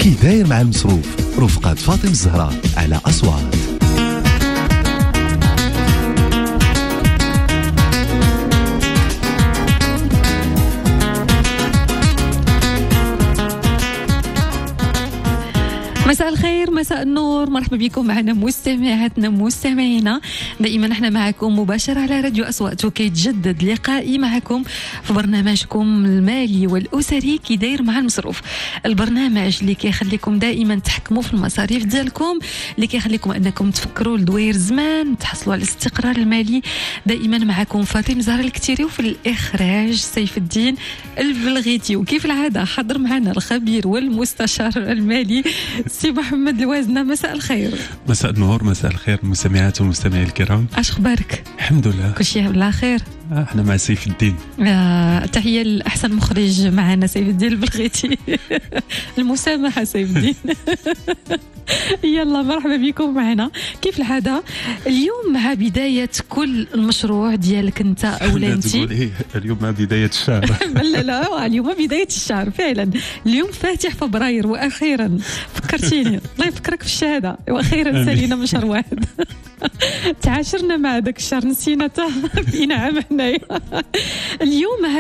كي داير مع المصروف رفقة فاطمة الزهراء على أصوات. مساء الخير، مساء النور، مرحبا بكم معنا مستمعاتنا مستمعينا. دائما احنا معكم مباشرة على راديو أصوات، وكيتجدد لقائي معكم في برنامجكم المالي والأسري كي داير مع المصروف، البرنامج اللي كيخليكم دائما تحكموا في المصاريف ديالكم، اللي كيخليكم أنكم تفكروا لدوير زمان تحصلوا على الاستقرار المالي. دائما معكم فاطمة زهراء الكتيري، وفي الإخراج سيف الدين البلغيتي، وكيف العادة حضر معنا الخبير والمستشار المالي سي محمد الوازنة. مساء الخير. مساء النور، مساء الخير مستمعات ومستمعي الكرام. اش اخبارك؟ الحمد لله كل شيء بالله خير. احنا مع سيف الدين. تحية لأحسن مخرج معنا سيف الدين البلغيتي. المسامحة سيف الدين. يلا مرحبا بكم معنا كيف العادة. اليوم مع بداية كل المشروع ديالك انت اولا انت. اليوم مع بداية الشهر. لا اليوم بداية الشهر فعلا. اليوم فاتح فبراير واخيرا فكرتيني. الله يفكرك في الشهادة، واخيرا سالينا من شهر واحد. تعاشرنا مع ذاك الشهر نسينا بإنعام هنايا. اليوم مع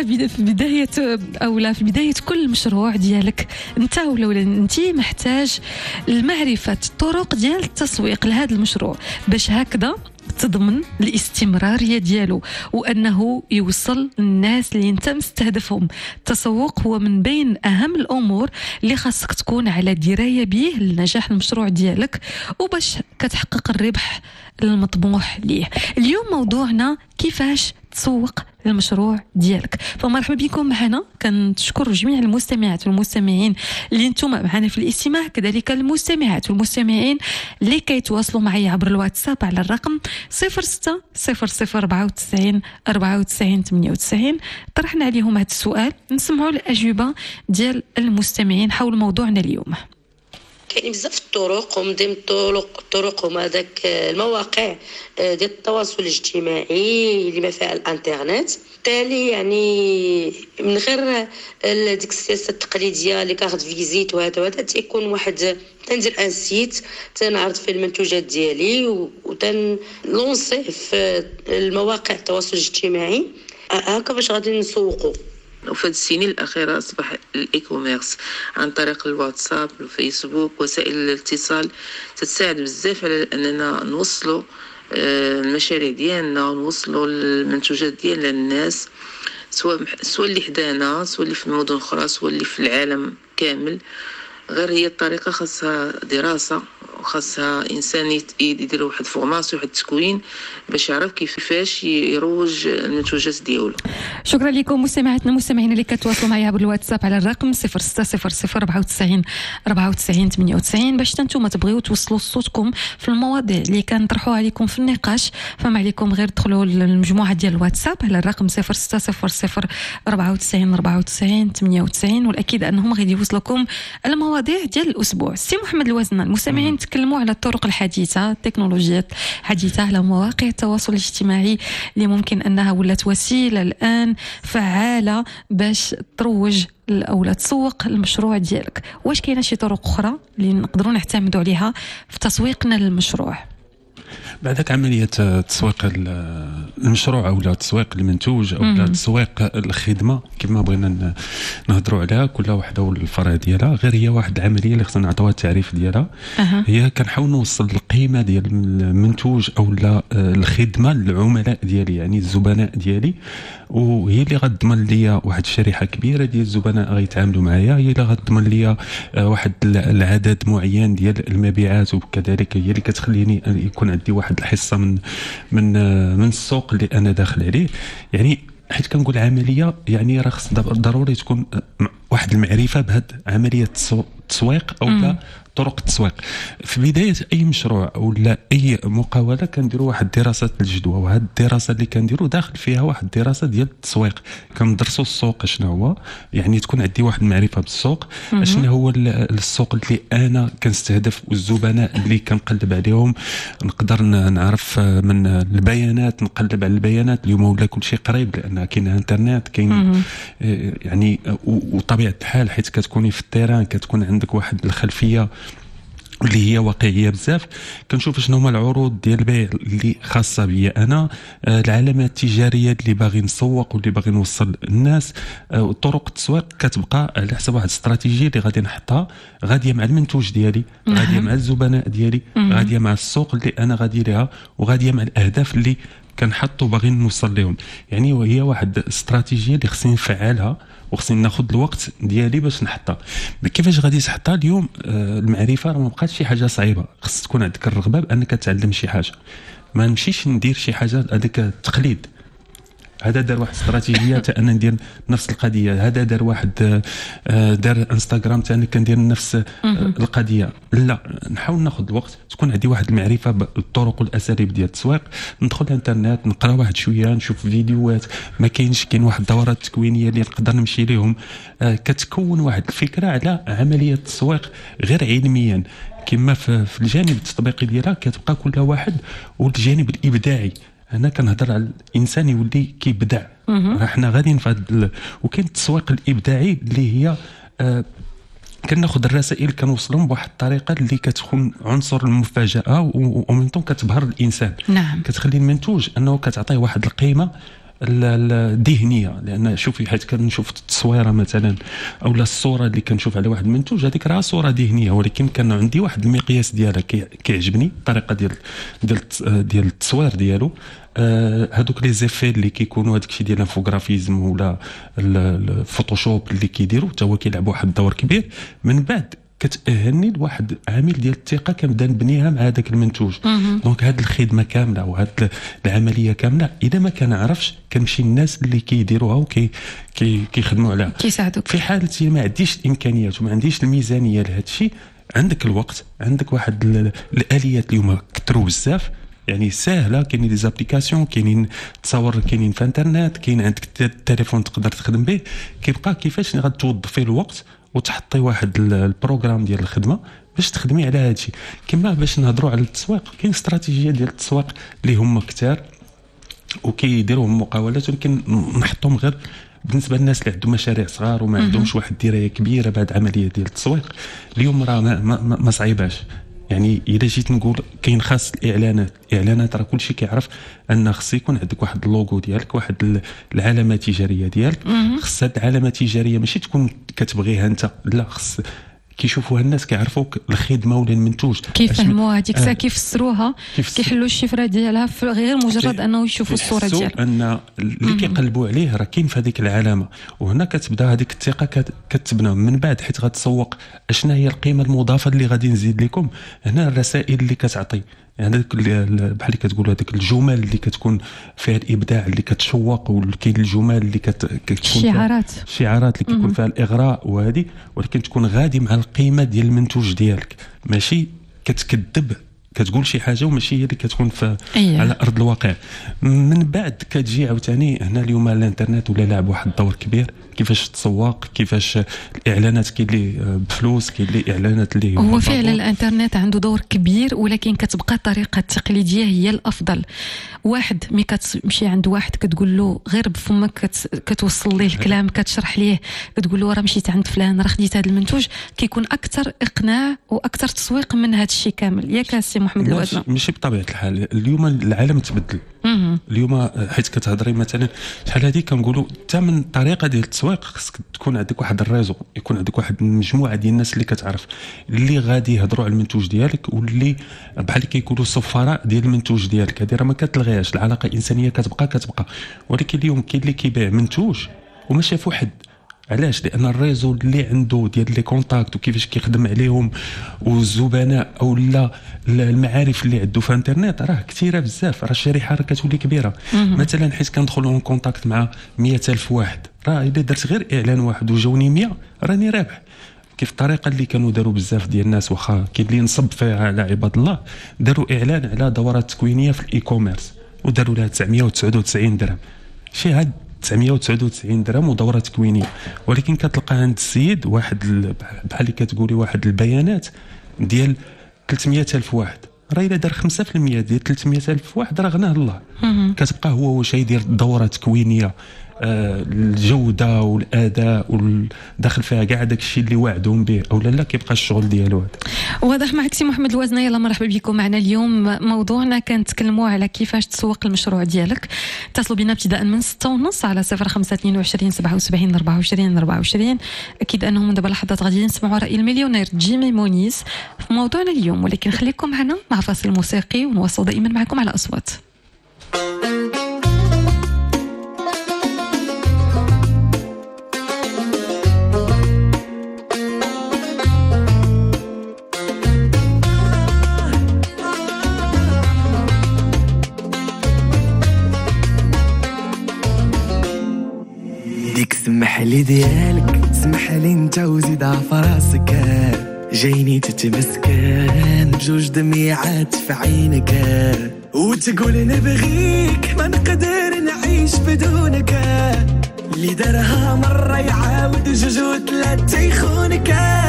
في بداية كل مشروع ديالك انت ولا انت محتاج المعرفة الطرق ديال التسويق لهذا المشروع باش هكذا تضمن الاستمرارية ديالو وأنه يوصل للناس اللي انت مستهدفهم. التسوق هو من بين أهم الأمور اللي خاصك تكون على دراية به لنجاح المشروع ديالك وباش كتحقق الربح المطموح ليه. اليوم موضوعنا كيفاش تسوق المشروع ديالك، فمرحبا بكم معنا. كنشكر جميع المستمعات والمستمعين اللي انتم معنا في الاستماع، كذلك المستمعات والمستمعين اللي كيتواصلوا معي عبر الواتساب على الرقم 06 0094 94 98. طرحنا عليهم هذا السؤال، نسمعوا الأجوبة ديال المستمعين حول موضوعنا اليوم. كاين بزاف الطرق، ومن ضمن الطرق هما داك المواقع ديال التواصل الاجتماعي اللي ما فيها الانترنت. بالتالي يعني من غير ديك السياسه التقليديه اللي كارت فيزيت وهذا تيكون واحد تندير ان سيت تنعرض فيه المنتوجات ديالي وتنلونسي في المواقع التواصل الاجتماعي هكا باش غادي نسوقوا. وفي السنين الأخيرة أصبح الإي كوميرس عن طريق الواتساب والفيسبوك وسائل الاتصال تساعد بزاف على أننا نوصلوا المشاريع ديالنا ونوصلوا المنتوجات ديالنا للناس، سواء اللي حدانا سواء اللي في المدن الأخرى سواء اللي في العالم كامل. غير هي الطريقة خاصها دراسة وخاصها إنسان يدير واحد فورماسيون واحد تكوين باش يعرف كيفاش يروج المنتوجات ديالو. شكرا لكم مستمعاتنا المستمعين اللي كتواصلوا معي عبر الواتساب على الرقم 060094 94 98 باش نتوما تبغيو توصلوا صوتكم في المواضيع اللي كنطرحوها عليكم في النقاش. فما عليكم غير تدخلوا للمجموعة ديال الواتساب على الرقم 060094 94 98 والأكيد أنهم غادي يوصلكم المواضيع ديال الأسبوع. سي محمد الوازنة، المستمعين تكلموا على الطرق الحديثة، التكنولوجيات الحديثة على مواقع التواصل الاجتماعي اللي ممكن أنها ولات وسيلة الآن فعالة باش تروج أو لا تسوق المشروع ديالك. واش كاينه شي طرق أخرى اللي نقدروا نعتمدوا عليها في تسويقنا للمشروع؟ بعدك عملية تسويق المشروع أو لا تسويق المنتوج أو لا تسويق الخدمة كما بغينا نهضروا عليها كل واحدة والفرع ديالها. غير هي واحد العملية اللي خصنا نعطوها التعريف ديالها. هي كنحاول نوصل القيمة ديال المنتوج أو لا الخدمة للعملاء ديالي، يعني الزبناء ديالي، وهي اللي غتضمن ليا واحد الشريحة كبيرة ديال الزبناء غيتعاملوا معايا، هي اللي غتضمن ليا واحد العدد معين ديال المبيعات، وكذلك هي اللي كتخليني يكون عندي واحد الحصة من السوق اللي أنا داخل عليه. يعني حيت كنقول عملية يعني راه خص ضروري تكون واحد المعرفة بهاد عملية التسويق أو لا طرق التسويق. في بداية أي مشروع ولا أي مقاولة كنديروا واحد دراسة الجدوى، وهاد الدراسة اللي كنديروا داخل فيها واحد الدراسة ديال التسويق. كندرسوا السوق شنو هو، يعني تكون عندي واحد المعرفة بالسوق، شنو هو السوق اللي أنا كنستهدف والزبناء اللي كنقلب عليهم. نقدر نعرف من البيانات، نقلب على البيانات. اليوم ولا كل شيء قريب لأن كاين انترنت، كاين يعني وطبيعة الحال حيت كتكوني في التيران كتكون عندك واحد الخلفيه اللي هي واقعيه بزاف. كنشوف شنو هما العروض ديال البيع اللي خاصه بيا انا، العلامات التجاريه اللي باغي نسوق واللي باغي نوصل للناس. طرق التسويق كتبقى على حسب واحد الاستراتيجيه اللي غادي نحطها، غاديه مع المنتوج ديالي، غاديه مع الزبناء ديالي، غاديه مع السوق اللي انا غادي ليها، وغاديه مع الاهداف اللي كنحطوا باغيين نوصل لهم. يعني وهي واحد الاستراتيجيه اللي خصني نفعلها وخصني ناخذ الوقت ديالي باش نحطها. كيفاش غادي تحطها اليوم؟ المعرفه راه ما بقاتش شي حاجه صعيبه، خص تكون عندك الرغبه بانك تعلم شي حاجه، ما نمشيش ندير شي حاجه هذاك التقليد. هذا دار واحد استراتيجيه تاع انا ندير نفس القضيه، هذا دار واحد دار انستغرام تاع انا كندير نفس القضيه. لا، نحاول ناخذ الوقت، تكون عندي واحد المعرفه بالطرق والاساليب ديال التسويق، ندخل الانترنت نقرا واحد شويه، نشوف فيديوهات، ما كاين واحد الدورات تكوينيه اللي نقدر نمشي لهم. كتكون واحد الفكره على عمليه التسويق غير علميا، كما في الجانب التطبيقي ديالها كتبقى كل واحد، والجانب الابداعي انا كنهضر على الانسان يولي كيبدع. راه حنا غاديين في هذا وكاين التسويق الابداعي اللي هي كناخذ الرسائل كنوصلهم بواحد الطريقه اللي كتكون عنصر المفاجاه ومنتم كتبهر الانسان. نعم. كتخلي المنتوج انه كتعطيه واحد القيمه الذهنيه. لان شوفي حيت كنشوف التصويره مثلا اولا الصوره اللي كنشوف على واحد المنتوج، هذيك راه صوره ذهنيه، ولكن كان عندي واحد المقياس ديالها كيعجبني الطريقه ديال التصوير ديالو. هذوك لي زيفي اللي كيكونوا هذاك الشيء ديال الانفوغرافيزم ولا الفوتوشوب اللي كيديروا حتى هو كيلعب واحد الدور كبير. من بعد كتأهلني لواحد عامل ديال الثقه كنبدا نبنيها مع هذاك المنتوج. دونك هذه الخدمه كامله وهذه العمليه كامله اذا ما كنعرفش كنمشي للناس اللي كيديروها كيخدموا عليها، كيساعدوك. في حاله ما عنديش الامكانيات وما عنديش الميزانيه لهذا الشيء، عندك الوقت، عندك واحد الاليات اليوم كثروا بزاف، يعني سهله. كاينين لي زابليكاسيون، كاينين تصاور، كاينين في انترنت، كاين عندك التليفون تقدر تخدم به. كيبقى كيفاش غتوظفي الوقت وتحطي واحد البروغرام ديال الخدمه باش تخدمي على هذا الشيء. كما باش نهضروا على التسويق، كاين استراتيجيه ديال التسويق اللي هما كثار وكيديروهم مقاولات، ولكن نحطهم غير بالنسبه للناس اللي عندهم مشاريع صغار وما عندهمش واحد الدرايه كبيره بهذه العمليه ديال التسويق. اليوم راه ما صعيباش. يعني الا جيت نقول كاين خاص الاعلانات راه كلشي كيعرف ان خص يكون عندك واحد اللوغو ديالك، واحد العلامه التجاريه ديالك. خص هاد العلامه التجاريه ماشي تكون كتبغيها انت، لا، خص كيشوفوها الناس كيعرفوك الخدمه ولا المنتوج، كيفهموها هذيك الساعه، كيفسروها، كيحلوا الشفره ديالها غير مجرد انه يشوفوا الصوره ديالها. ان اللي كيقلبوا عليه راه كاين في هذيك العلامه، وهنا كتبدا هذيك الثقه كتبنى من بعد. حيت غتسوق اشنا هي القيمه المضافه اللي غادي نزيد لكم. هنا الرسائل اللي كتعطي، يعني هذاك بحال اللي كتقولوا هذيك الجمل اللي كتكون فيها الابداع اللي كتشوق، وكاين الجمل اللي كتكون شعارات اللي كيكون فيها الاغراء وهذه، ولكن تكون غادي مع القيمه ديال المنتوج ديالك، ماشي كتكذب كتقول شي حاجه وماشي هي اللي كتكون على ارض الواقع. من بعد كتجي عاوتاني هنا اليوم الانترنت ولا لعب واحد الدور كبير. كيفاش تسوق، كيفاش الاعلانات، كاين اللي بفلوس، كاين اللي اعلانات اللي هو فعلا الانترنت عنده دور كبير، ولكن كتبقى الطريقه التقليديه هي الافضل. واحد ملي كتمشي عند واحد كتقول له غير بفمك كتوصل ليه الكلام، كتشرح ليه، كتقول له راه مشيت عند فلان راه خديت هذا المنتوج، كيكون اكثر اقناع واكثر تسويق من هذا الشيء كامل. ياك سي محمد الوادنا؟ ماشي بطبيعه الحال. اليوم العالم تبدل. اليوم حيت كتهضري مثلا شحال هذه كنقولوا حتى من الطريقه ديال التسويق خصك تكون عندك واحد الريزو، يكون عندك واحد المجموعه ديال الناس اللي كتعرف اللي غادي يهضروا على المنتوج ديالك، واللي بحال اللي كيقولوا سفراء ديال المنتوج ديالك. هذه راه ما كتلغيهاش، العلاقه الانسانيه كتبقى. ولكن اليوم كاين اللي كيبيع منتوج وما شافوا حد. علاش؟ لان الريزو اللي عنده ديال لي كونتاكت وكيفاش كيخدم عليهم والزبناء او لا المعارف اللي عنده في الانترنت راه كثيره بزاف. راه الشريحه راه كتولي كبيره. مثلا حيت كندخلوا اون كونتاكت مع 100,000 واحد، راه الا درت غير اعلان واحد وجاوني 100 راني رابح. كيف الطريقه اللي كانوا داروا بزاف ديال الناس، واخا كاين اللي نصب فيها على عباد الله، داروا اعلان على دورات تكوينيه في الاي كوميرس وداروا لها 999 درهم. شي هاد 999 درهم ودوره تكوينيه، ولكن كتلقى عند السيد واحد بحال اللي كتقولي واحد البيانات ديال 300,000 واحد. راه الا دار 5% ديال 300,000 واحد راه غناه الله. كتبقى هو واش يدير دوره تكوينيه الجوده والاداء وداخل فيها كاع داك الشيء اللي وعدهم به او لا كيبقى الشغل ديالو هذا. واضح معك سي محمد الوازنه. يلا مرحبا بكم معنا اليوم. موضوعنا كان نتكلموا على كيفاش تسوق المشروع ديالك. اتصلوا بنا ابتداء من 6:30 على 0522 77 24 24. اكيد انهم دابا لحظات غادي نسمعوا راي المليونير جيمي مونيس في موضوعنا اليوم، ولكن خليكم معنا مع فاصل موسيقي ونواصل دائما معكم على اصوات. ديك سمحلي ديالك سمحلي انت وزيدها فراسك، جايني تتمسكن بجوج دميعات في عينك وتقول نبغيك ما نقدر نعيش بدونك، اللي دارها مرة يعاود جوج وثلاثة يخونك.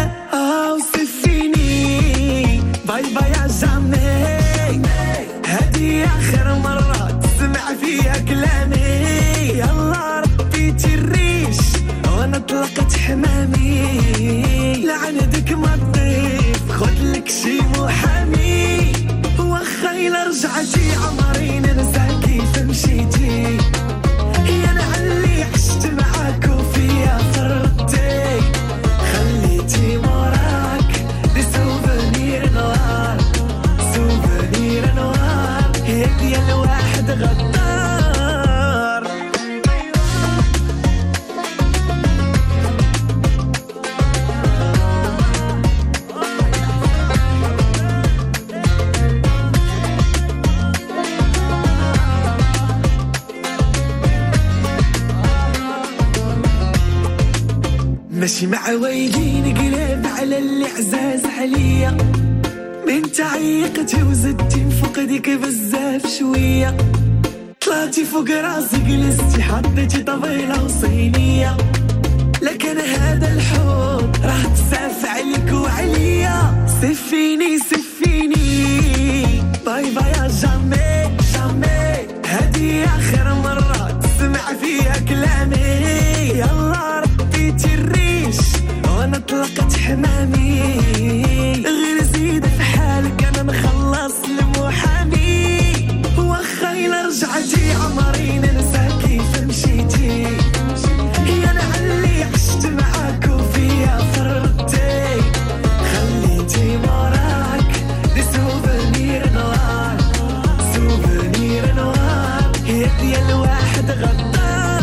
وصفيني باي باي يا جامي، هادي آخر مرة تسمع فيها كلامي، يلا رديتي الريش وانا طلقت حمامي، لعندك ما تضيف خدلك شي محامي، واخا إلا رجعتي عمري ننسى كيف مشيتي، يا انا اللي عشت معاك وفيا فرطتي، خليتي موراك دي سوفونير نوار، سوفونير نوار هيك الواحد غدار. ماشي مع ويدين قلب على اللي عزاز عليا، من تعيقتي وزدتي نفقدك بزاف شوية، طلعتي فوق راسي جلستي حطيتي طبيلة وصينية، لكن هذا الحب راح تساف عليك وعليا، سفيني سفيني باي باي يا جامي جامي، هذه آخر مرة تسمع فيها كلامي، يلا رديتي الريش وانا طلقت حمامي، غير زيد في حالك انا مخلص المحامي، واخا إلا رجعتي عمري ننسى كيف مشيتي، يا انا اللي عشت معاك وفيا فرطتي، خليتي موراك دي سوفونير نوار، سوفونير نوار هيك الواحد غدار.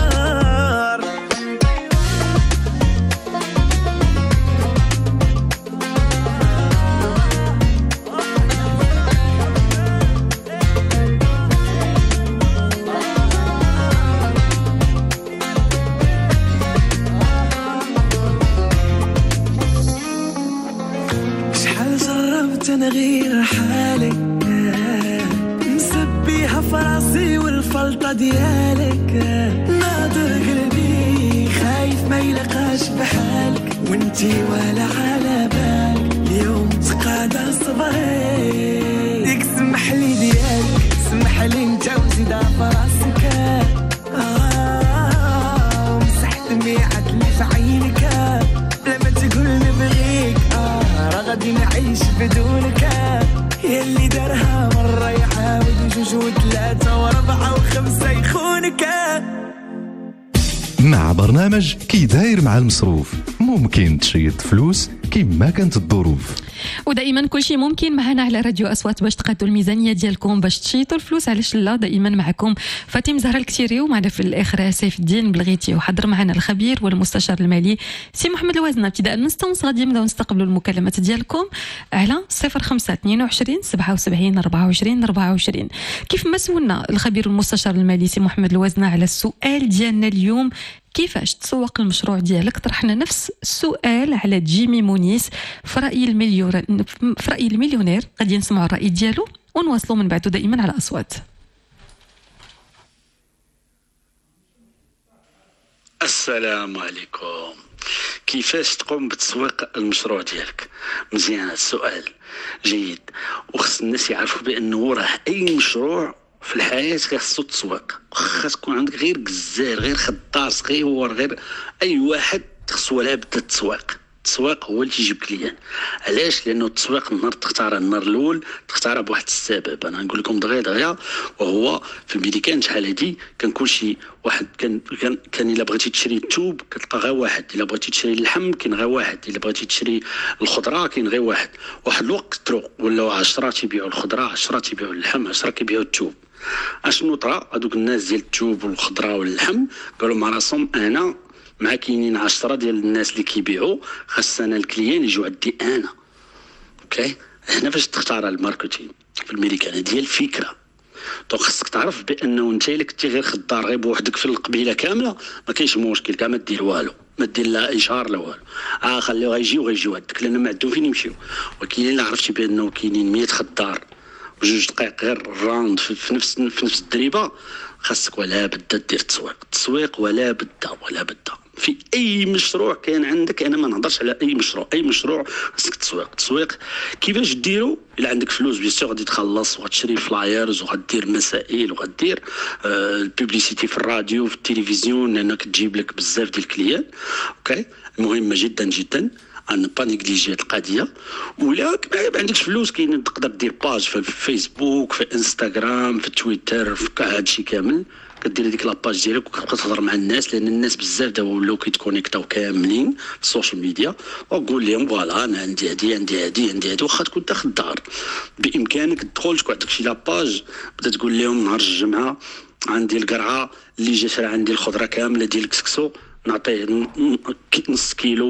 أنا غير حالك مسبيها فراسي والفلطة ديالك، ناظر قلبي خايف ما يلقاش بحالك، وانتي ولا على بالك اليوم تقاضى صبري، ديك سمحلي ديالك سمحلي انت وزيدها فراسك، ومسح دميعك اللي في عينك، لما تقول نبغيك راه غادي نعيش بدونك، يلي دارها مرة يحاول جوج وثلاثة واربعة وخمسة يخونك. مع برنامج كي داير مع المصروف ممكن تشيط فلوس كيما كانت الظروف، ودائما كل شيء ممكن معنا على راديو أصوات باش تقادوا الميزانية ديالكم باش تشيطوا الفلوس. علاش لا؟ دائما معكم فاطمة زهرة الكتيري، ومعنا في الآخر سيف الدين بلغيتي، وحضر معنا الخبير والمستشار المالي سي محمد الوازنه. ابتداء من 6:30 غادي نبداو نستقبلوا المكالمات ديالكم على 0522 77 24 24. كيف ما سولنا الخبير والمستشار المالي سي محمد الوازنه على السؤال ديالنا اليوم كيفاش تسوق المشروع ديالك، طرحنا نفس السؤال على جيمي مونيس في رأي المليونير. غادي نسمعوا الرأي ديالو ونواصلوا من بعده دائما على أصوات. السلام عليكم. كيفاش تقوم بتسويق المشروع ديالك؟ مزيان، السؤال جيد، وخص الناس يعرفوا بأنه راه أي مشروع في الحياه خاصو التسويق. واخا تكون عندك غير جزار، غير خدار صغير، غير اي واحد خصو لا بد التسويق. التسويق هو اللي تيجيب كليان. علاش؟ لانه التسويق النهار تختار النهار الاول تختار بواحد السبب. انا نقول لكم دغيا وهو في الميديكان شحال هادي كان كلشي واحد. كان الا بغيتي تشري الثوب كتلقى غير واحد، الا بغيتي تشري اللحم كاين غير واحد، الا بغيتي تشري الخضره كاين غير واحد. واحد الوقت تروق ولاو 10 تيبيعوا الخضره، 10 تيبيعوا اللحم، 10 كيبيعوا الثوب. اشنو طرا؟ هذوك الناس ديال الثوب والخضره واللحم قالوا مع راسهم انا مع كاينين 10 ديال الناس اللي كيبيعوا، خاصنا الكليان يجوا عندي انا. اوكي، هنا فاش تختار الماركتينغ في الميريكان ديال الفكره. دونك خاصك تعرف بانه انت الا كنتي غير خدار غير بوحدك في القبيله كامله ما كاينش مشكل، كاع ما دير والو، ما دير لا اشهار لا والو. خليو غيجيو عندك لان ما عندهم فين يمشيو. ولكن الا عرفتي بانه كاينين 100 خدار وجوج دقائق غير الراوند في نفس الدريبه، خاصك ولا بدا دير التسويق ولا بدا في اي مشروع كان عندك. انا ما نهضرش على اي مشروع خاصك التسويق. كيفاش ديرو؟ الا عندك فلوس بيان غادي تخلص وغتشري فلايرز وغدير مسائل وغدير البوبليسيتي في الراديو في التلفزيون لانك تجيب لك بزاف ديال الكليان. اوكي، مهمه جدا جدا ان با نيجليجي القضيه. ولا ما عندكش فلوس كاين تقدر دير باج في الفيسبوك، في انستغرام، في تويتر، في كاع هادشي كامل. كدير هذيك لاباج ديالك وكتبقى تهضر مع الناس، لان الناس بزاف دابا ولاو كيتكونيكتاو كاملين في السوشيال ميديا. وقول لهم فوالا انا عندي هادي واخا تكون انت خدار بامكانك تدخل تكون عندك شي لاباج بدا تقول لهم نهار الجمعه عندي القرعه اللي جا شرا عندي الخضره كامله ديال الكسكسو نعطيه نص كيلو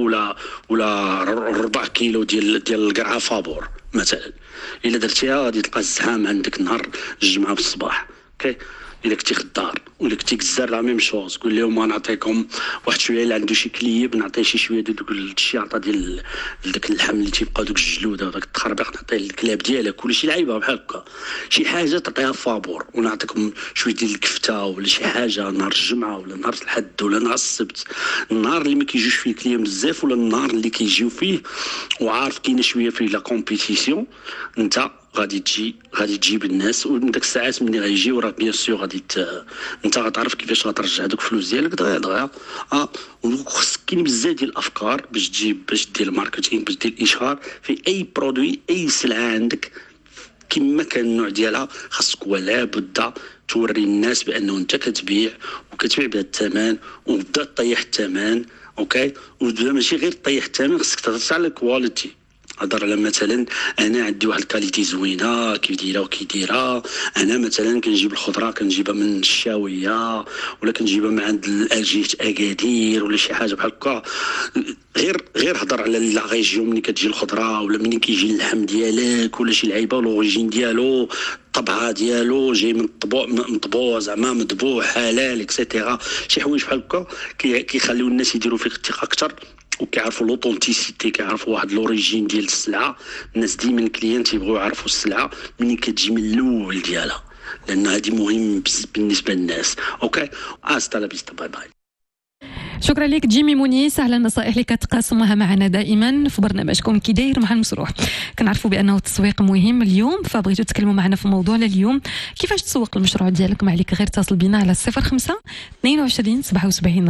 ولا ربع كيلو ديال القرعه فابور مثلا. الا درتيها غادي تلقى الزحام عندك نهار الجمعه في الصباح. اوكي، الا كنتي خدار ولا كنتي كزار لا ميم شوز قول لهم نعطيكم واحد شويه اللي عنده شي كليب نعطيه شي شويه دوك الشياطه ديال داك اللحم اللي تيبقى دوك الجلوده وداك التخربيق نعطيه الكلاب ديالك كل شي لعيبه بحال هكا شي حاجه تعطيها فابور ونعطيكم شويه ديال الكفته ولا شي حاجه نهار الجمعه ولا نهار الحد ولا نهار السبت، النهار اللي ما كيجيوش فيه الكليام بزاف ولا النهار اللي كيجيو فيه وعارف كاينه شويه فيه لا كومبيتيسيون انت غادي تجيب الناس وداك الساعات ملي غيجيو راه بيان سور غادي انت غتعرف كيفاش غترجع دوك الفلوس ديالك دغيا وخصك كاين بزاف ديال الافكار باش دير الماركتينغ باش دير الاشهار في اي برودوي اي سلعه عندك كما كان النوع ديالها خاصك ولا بد توري الناس بانه انت كتبيع بهذا الثمن وبدا تطيح الثمن. اوكي، وبدا ماشي غير تطيح الثمن خاصك تهضر على الكواليتي. هضر على مثلا انا عندي واحد الكاليتي زوينه كيديرها انا مثلا كنجيب الخضره كنجيبها من الشاويه ولا كنجيبها من عند الالجيه اكادير ولا شي حاجه بحال هكا. غير هضر على لا ريجيون ملي كتجي الخضره ولا ملي كيجي اللحم ديالك ولا شي لعيبه لوريجين ديالو الطبعه ديالو جاي من مطبوع زعما مذبوح حلال اكسيتيرا شي حوايج بحال هكا كيخليو الناس يديروا فيك الثقه اكثر وكيعرفوا لوطونتيسيتي كيعرفوا واحد لوريجين ديال السلعه. الناس ديما الكليان تيبغيو يعرفوا السلعه منين كتجي من الاول ديالها لان هذه مهم بالنسبه للناس. اوكي، استا لا بيستا باي باي. شكرا لك جيمي مونيس على النصائح اللي كتقاسمها معنا دائما في برنامجكم كي داير مع المسروح. كنعرفوا بانه التسويق مهم اليوم فبغيتوا تتكلموا معنا في موضوعنا اليوم كيفاش تسوق المشروع ديالك. ما عليك غير اتصل بنا على 05 22 77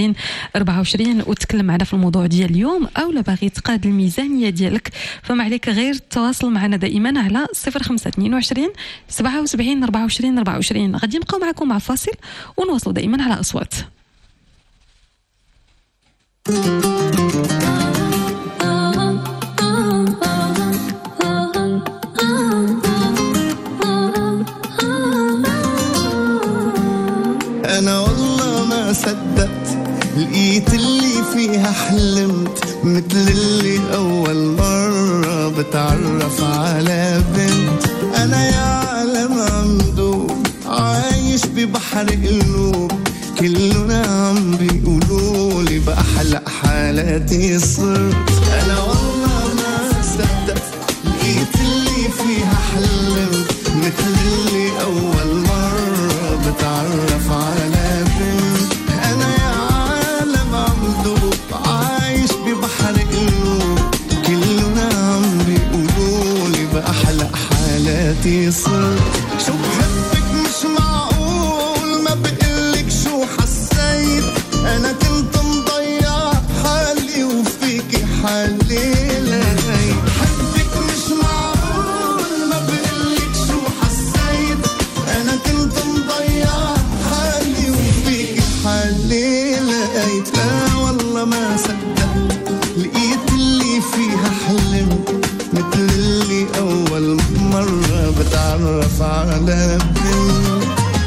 24 وتكلم معنا في الموضوع ديال اليوم او لا باغي تقاد الميزانيه ديالك فما عليك غير تواصل معنا دائما على 05 22 77 24 غادي نبقاو معكم مع فاصل ونواصلوا دائما على اصوات. أنا والله ما صدقت لقيت اللي فيها حلمت مثل اللي أول مرة بتعرف على بنت. أنا يا عالم عمدوب عايش ببحر قلوب كلنا عم بيقولولي بأحلى حالاتي صرت. أنا والله ما صدقت لقيت اللي فيها حلمت مثل اللي أول مرة بتعرف على بنت. أنا يا عالم عمدوب عايش ببحر قلوب كلنا عم بيقولولي بأحلى حالاتي صرت. شو بحبك مش حليلة حبك مش معقول ما بقلك شو حسيت أنا كنت مضيع حالي وفيك حليلة لا والله ما صدقت لقيت اللي فيها حلمت مثل اللي أول مرة بتعرف على بنت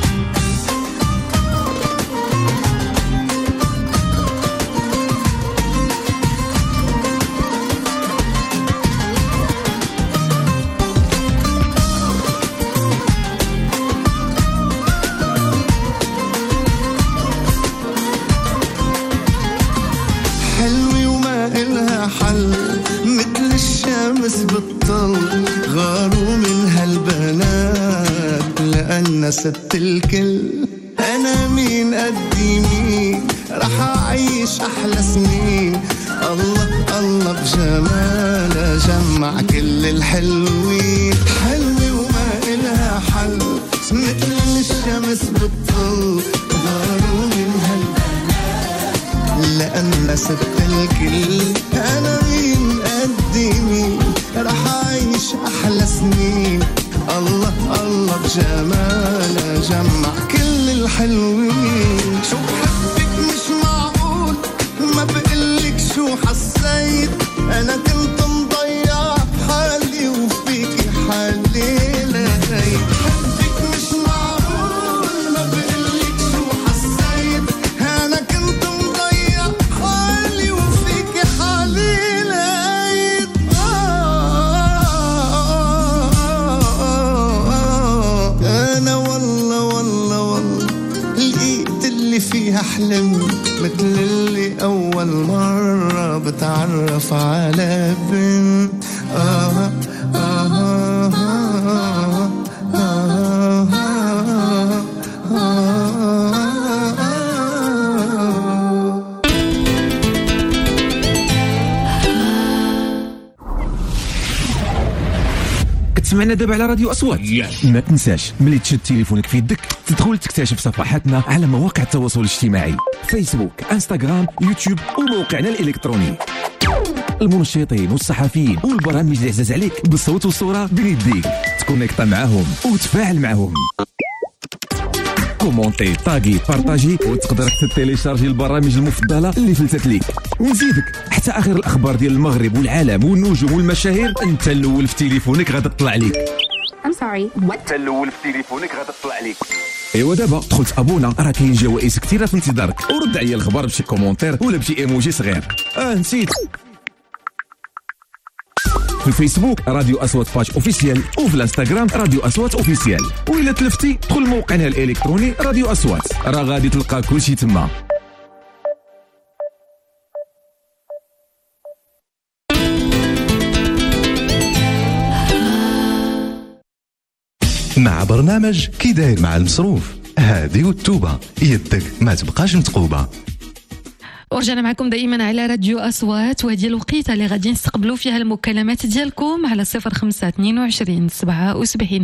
حلوة وما إلها حل مثل الشمس بالطل غاروا من هالبنات لأن ست الكل أنا مين قدي مين رح أعيش أحلى سنين الله الله بجمالها جمع كل الحلوين حلوة وما إلها حل مثل الشمس بالطل غاروا من هالبنات لأن ست الكل أنا مين قدي مين رح أعيش أحلى سنين الله الله بجمالها جمع كل الحلوين شو بحبك مش معقول ما بقلك شو حسيت أنا كنت مضيع حالي وفيك حليلة حبك مش معقول ما بقلك شو حسيت أنا كنت مضيع حالي وفيك حليلة أنا والله والله والله لقيت اللي فيها حلم مثل اللي أول مرة بتعرف على بنت تسمعنا دابا على راديو أصوات ما تنساش ملي تشد تليفونك في يدك تدخل تكتشف صفحاتنا على مواقع التواصل الاجتماعي فيسبوك انستغرام يوتيوب وموقعنا الإلكتروني المنشطين والصحفيين والبرامج اللي عزاز عليك بالصوت والصورة بين يديك تكونيكتا معهم وتفاعل معهم كومونتي طاغي بارطاجي وتقدر تيليشارجي البرامج المفضله اللي فلتت ليك ونزيدك حتى اخر الاخبار ديال المغرب والعالم والنجوم والمشاهير انت الاول في تليفونك غادي تطلع ليك انت الاول في تليفونك غادي تطلع ليك ايوا دابا دخلت ابونا راه كاين جوائز كثيره في انتظارك ورد عليا الخبر بشي كومونتير ولا بشي ايموجي صغير نسيت في الفيسبوك راديو أصوات باج اوفيسيال وفي الانستغرام راديو أصوات اوفيسيال وإلا تلفتي دخل موقعنا الإلكتروني راديو أصوات راه غادي تلقى كلشي تما مع برنامج كي داير مع المصروف هادي والتوبة يدك ما تبقاش متقوبة. ورجعنا معكم دائما على راديو أصوات وهذه الوقيته اللي غادي نستقبلوا فيها المكالمات ديالكم على 0522 77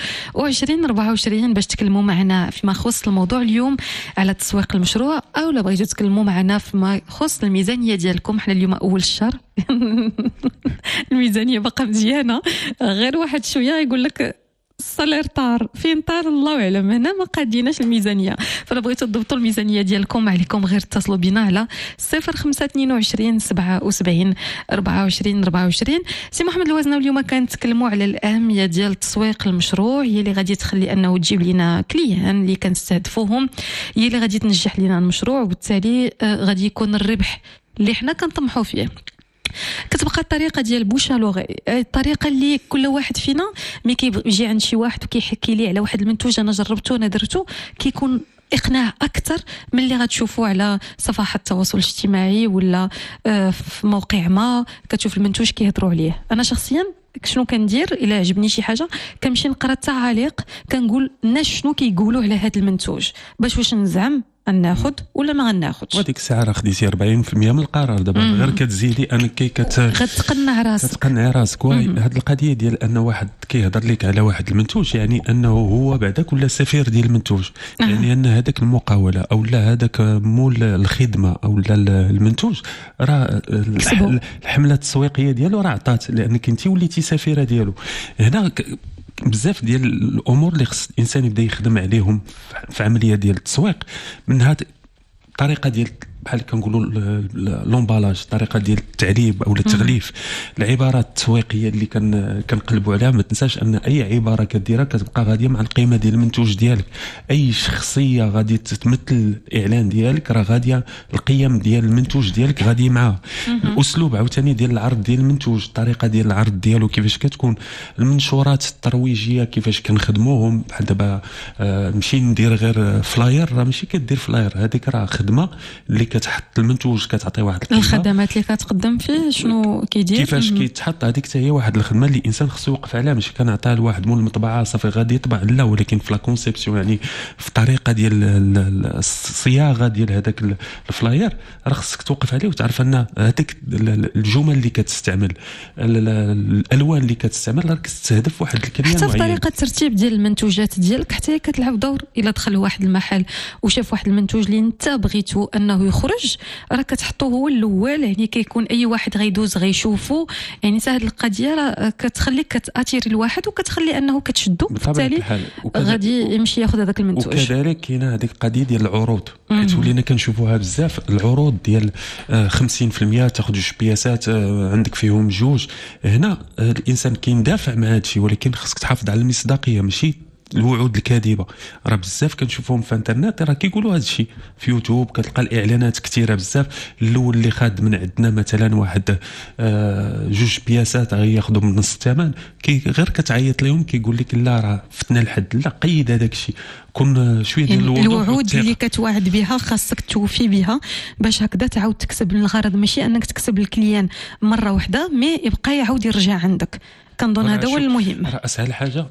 24 باش تكلموا معنا فيما يخص الموضوع اليوم على تسويق المشروع او لا بغيتوا تكلموا معنا فيما يخص الميزانيه ديالكم. حنا اليوم اول الشهر الميزانيه باقا مزيانه غير واحد شويه يقول لك الصالير طار فين طار الله اعلم. هنا ما قاديناش الميزانيه فلا بغيتوا تضبطوا الميزانيه ديالكم عليكم غير اتصلوا بنا على 0522 77 24. سي محمد الوزنه اليوم كنتكلموا على الاهميه ديال تسويق المشروع هي اللي غادي تخلي انه تجيب لنا كليان اللي كنستهدفوهم هي اللي غادي تنجح لنا المشروع وبالتالي غادي يكون الربح اللي حنا كنطمحوا فيه. كتبقى الطريقه ديال بوشالوغي الطريقه اللي كل واحد فينا ملي كيجي عند شي واحد وكيحكي لي على واحد المنتوج انا جربته انا درته كيكون اقناع اكثر من اللي غتشوفوا على صفحات التواصل الاجتماعي ولا في موقع ما كتشوف المنتوج كيهضروا عليه. انا شخصيا شنو كندير الا عجبني شي حاجه كنمشي نقرا التعاليق كنقول الناس شنو كيقولوا على هذا المنتوج باش واش نزعم غناخذ ولا ما غناخذش. وديك الساعه راه خديتي 40% من القرار، دابا غير كتزيدي انك غتقنع راسك. هاد القضيه ديال ان واحد كيهضر لك على واحد المنتوج، يعني انه هو بعداك ولا سفير ديال المنتوج. يعني ان هذاك المقاوله او لا هذاك مول الخدمه او لا المنتوج راه الحمله التسويقيه ديالو راه عطات، لانك انت وليتي سفيره ديالو. هنا بزاف ديال الامور اللي خص الانسان يبدا يخدم عليهم في عمليه ديال التسويق، من هذه الطريقه ديال بحال كنقولوا لومبالاج، الطريقه ديال التعريب او التغليف، العبارات التسويقيه اللي كنقلبوا عليها. ما تنساش ان اي عباره كديرها كتبقى غاديه مع القيمه ديال المنتوج ديالك. اي شخصيه غادي تمثل الاعلان ديالك راه غاديه القيم ديال المنتوج ديالك غادي معاه. الاسلوب عاوتاني ديال العرض ديال المنتوج، الطريقه ديال العرض ديالو كيفاش كتكون، المنشورات الترويجيه كيفاش كنخدموهم. بحال دابا نمشي ندير غير فلاير، راه ماشي كدير فلاير، هذيك راه خدمه اللي كتحط المنتوج كتعطي واحد القيمه. الخدمات اللي كتقدم فيه شنو كيدير، كيفاش كيتحط، هذيك حتى هي واحد الخدمه اللي الانسان خصو يوقف عليها. ماشي كنعطيها لواحد مول المطبعه صافي غادي يطبع، لا، ولكن في لا كونسيبسيون، يعني في الطريقه ديال الصياغه ديال هذاك الفلاير راه خصك توقف عليه وتعرف ان هذيك الجمل اللي كتستعمل، الالوان اللي كتستعمل راه كتستهدف واحد الكلمه حتى معينه. في طريقه الترتيب ديال المنتوجات ديالك حتى هي كتلعب دور. الا دخل واحد المحل وشاف واحد المنتوج اللي انت بغيتو انه يخرج، راه كتحطو هو الاول، يعني كيكون اي واحد غيدوز غيشوفو. يعني هاد القضيه راه كتخليك كتاثير الواحد وكتخلي انه كتشدو، بالتالي غادي يمشي ياخذ هذاك المنتوج. وكذلك كاينه هذيك القضيه ديال العروض، حيت ولينا كنشوفوها بزاف. العروض ديال 50% تاخذ جوج بياسات عندك فيهم جوج. هنا الانسان كيندافع مع هذا الشيء، ولكن خصك تحافظ على المصداقيه، ماشي الوعود الكاذبه. راه بزاف كنشوفهم في انترنت راه كيقولوا هذا الشيء. في يوتيوب كتلقى الاعلانات كثيره بزاف. الاول اللي خاد من عندنا مثلا واحد جوج بياسات غياخذوا من نص الثمن، غير كتعيط لهم كيقول لك لا راه فتنا الحد. لا، قيد هذاك الشيء، كون شويه ديال الوعود اللي كتوعد بها خاصك توفي بها باش هكذا تعاود تكسب الغرض. ماشي انك تكسب الكليان مره واحده مي يبقى يعاود يرجع عندك. كنظن هذا هو المهم. اسهل حاجه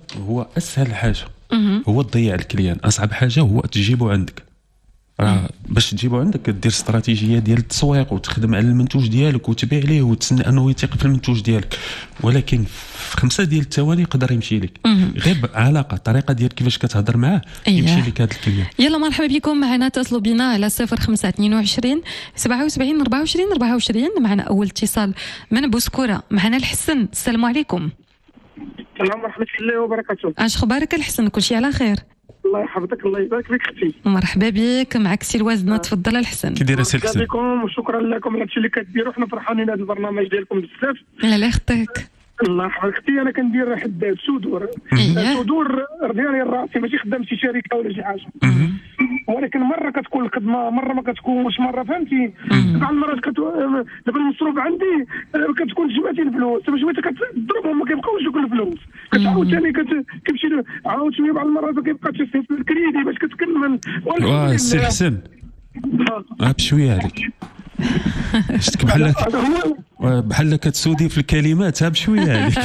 هو تضيع الكليان. اصعب حاجه هو تجيبه عندك. باش تجيبه عندك كدير استراتيجيه ديال التسويق وتخدم على المنتوج ديالك وتبيع ليه وتسنى انه يثق في المنتوج ديالك، ولكن في 5 ديال الثواني يقدر يمشي لك. غير علاقه، الطريقه ديال كيفاش كتهضر معاه يمشي لك هذا الكليان. يلا مرحبا بكم معنا، اتصلوا بنا على 0522 77 24 24. معنا اول اتصال من بوسكوره، معنا الحسن. السلام عليكم. السلام ورحمه الله وبركاته. اش اخبارك الحسن؟ كلشي على خير؟ الله يحفظك، الله يبارك فيك اختي. مرحبا بك، معك سي الوازنه. تفضل الحسن. كي داير سي الحسن؟ بكم وشكرا لكم على الشيء اللي كديروا. حنا فرحانين هذا البرنامج ديالكم بزاف. لا يخطيك. الله يحفظك اختي. انا كندير حداد صدور ديالي راسي، ماشي خدام شي شركه ولا شي حاجه، ولكن مره كتكون الخدمه مره ما كتكونش، مره فهمتي. بعض المرات دابا المصروف عندي كتكون جمعتي الفلوس، شويه كتضربهم ما كيبقاوش دوك الفلوس، كتعاود ثاني كتمشي عاود شويه. بعض المرات ما كيبقاش الكريدي باش كتكمل. سي الحسن بشويه عليك شتك بحال كتسودي في الكلمات. بشويه عليك.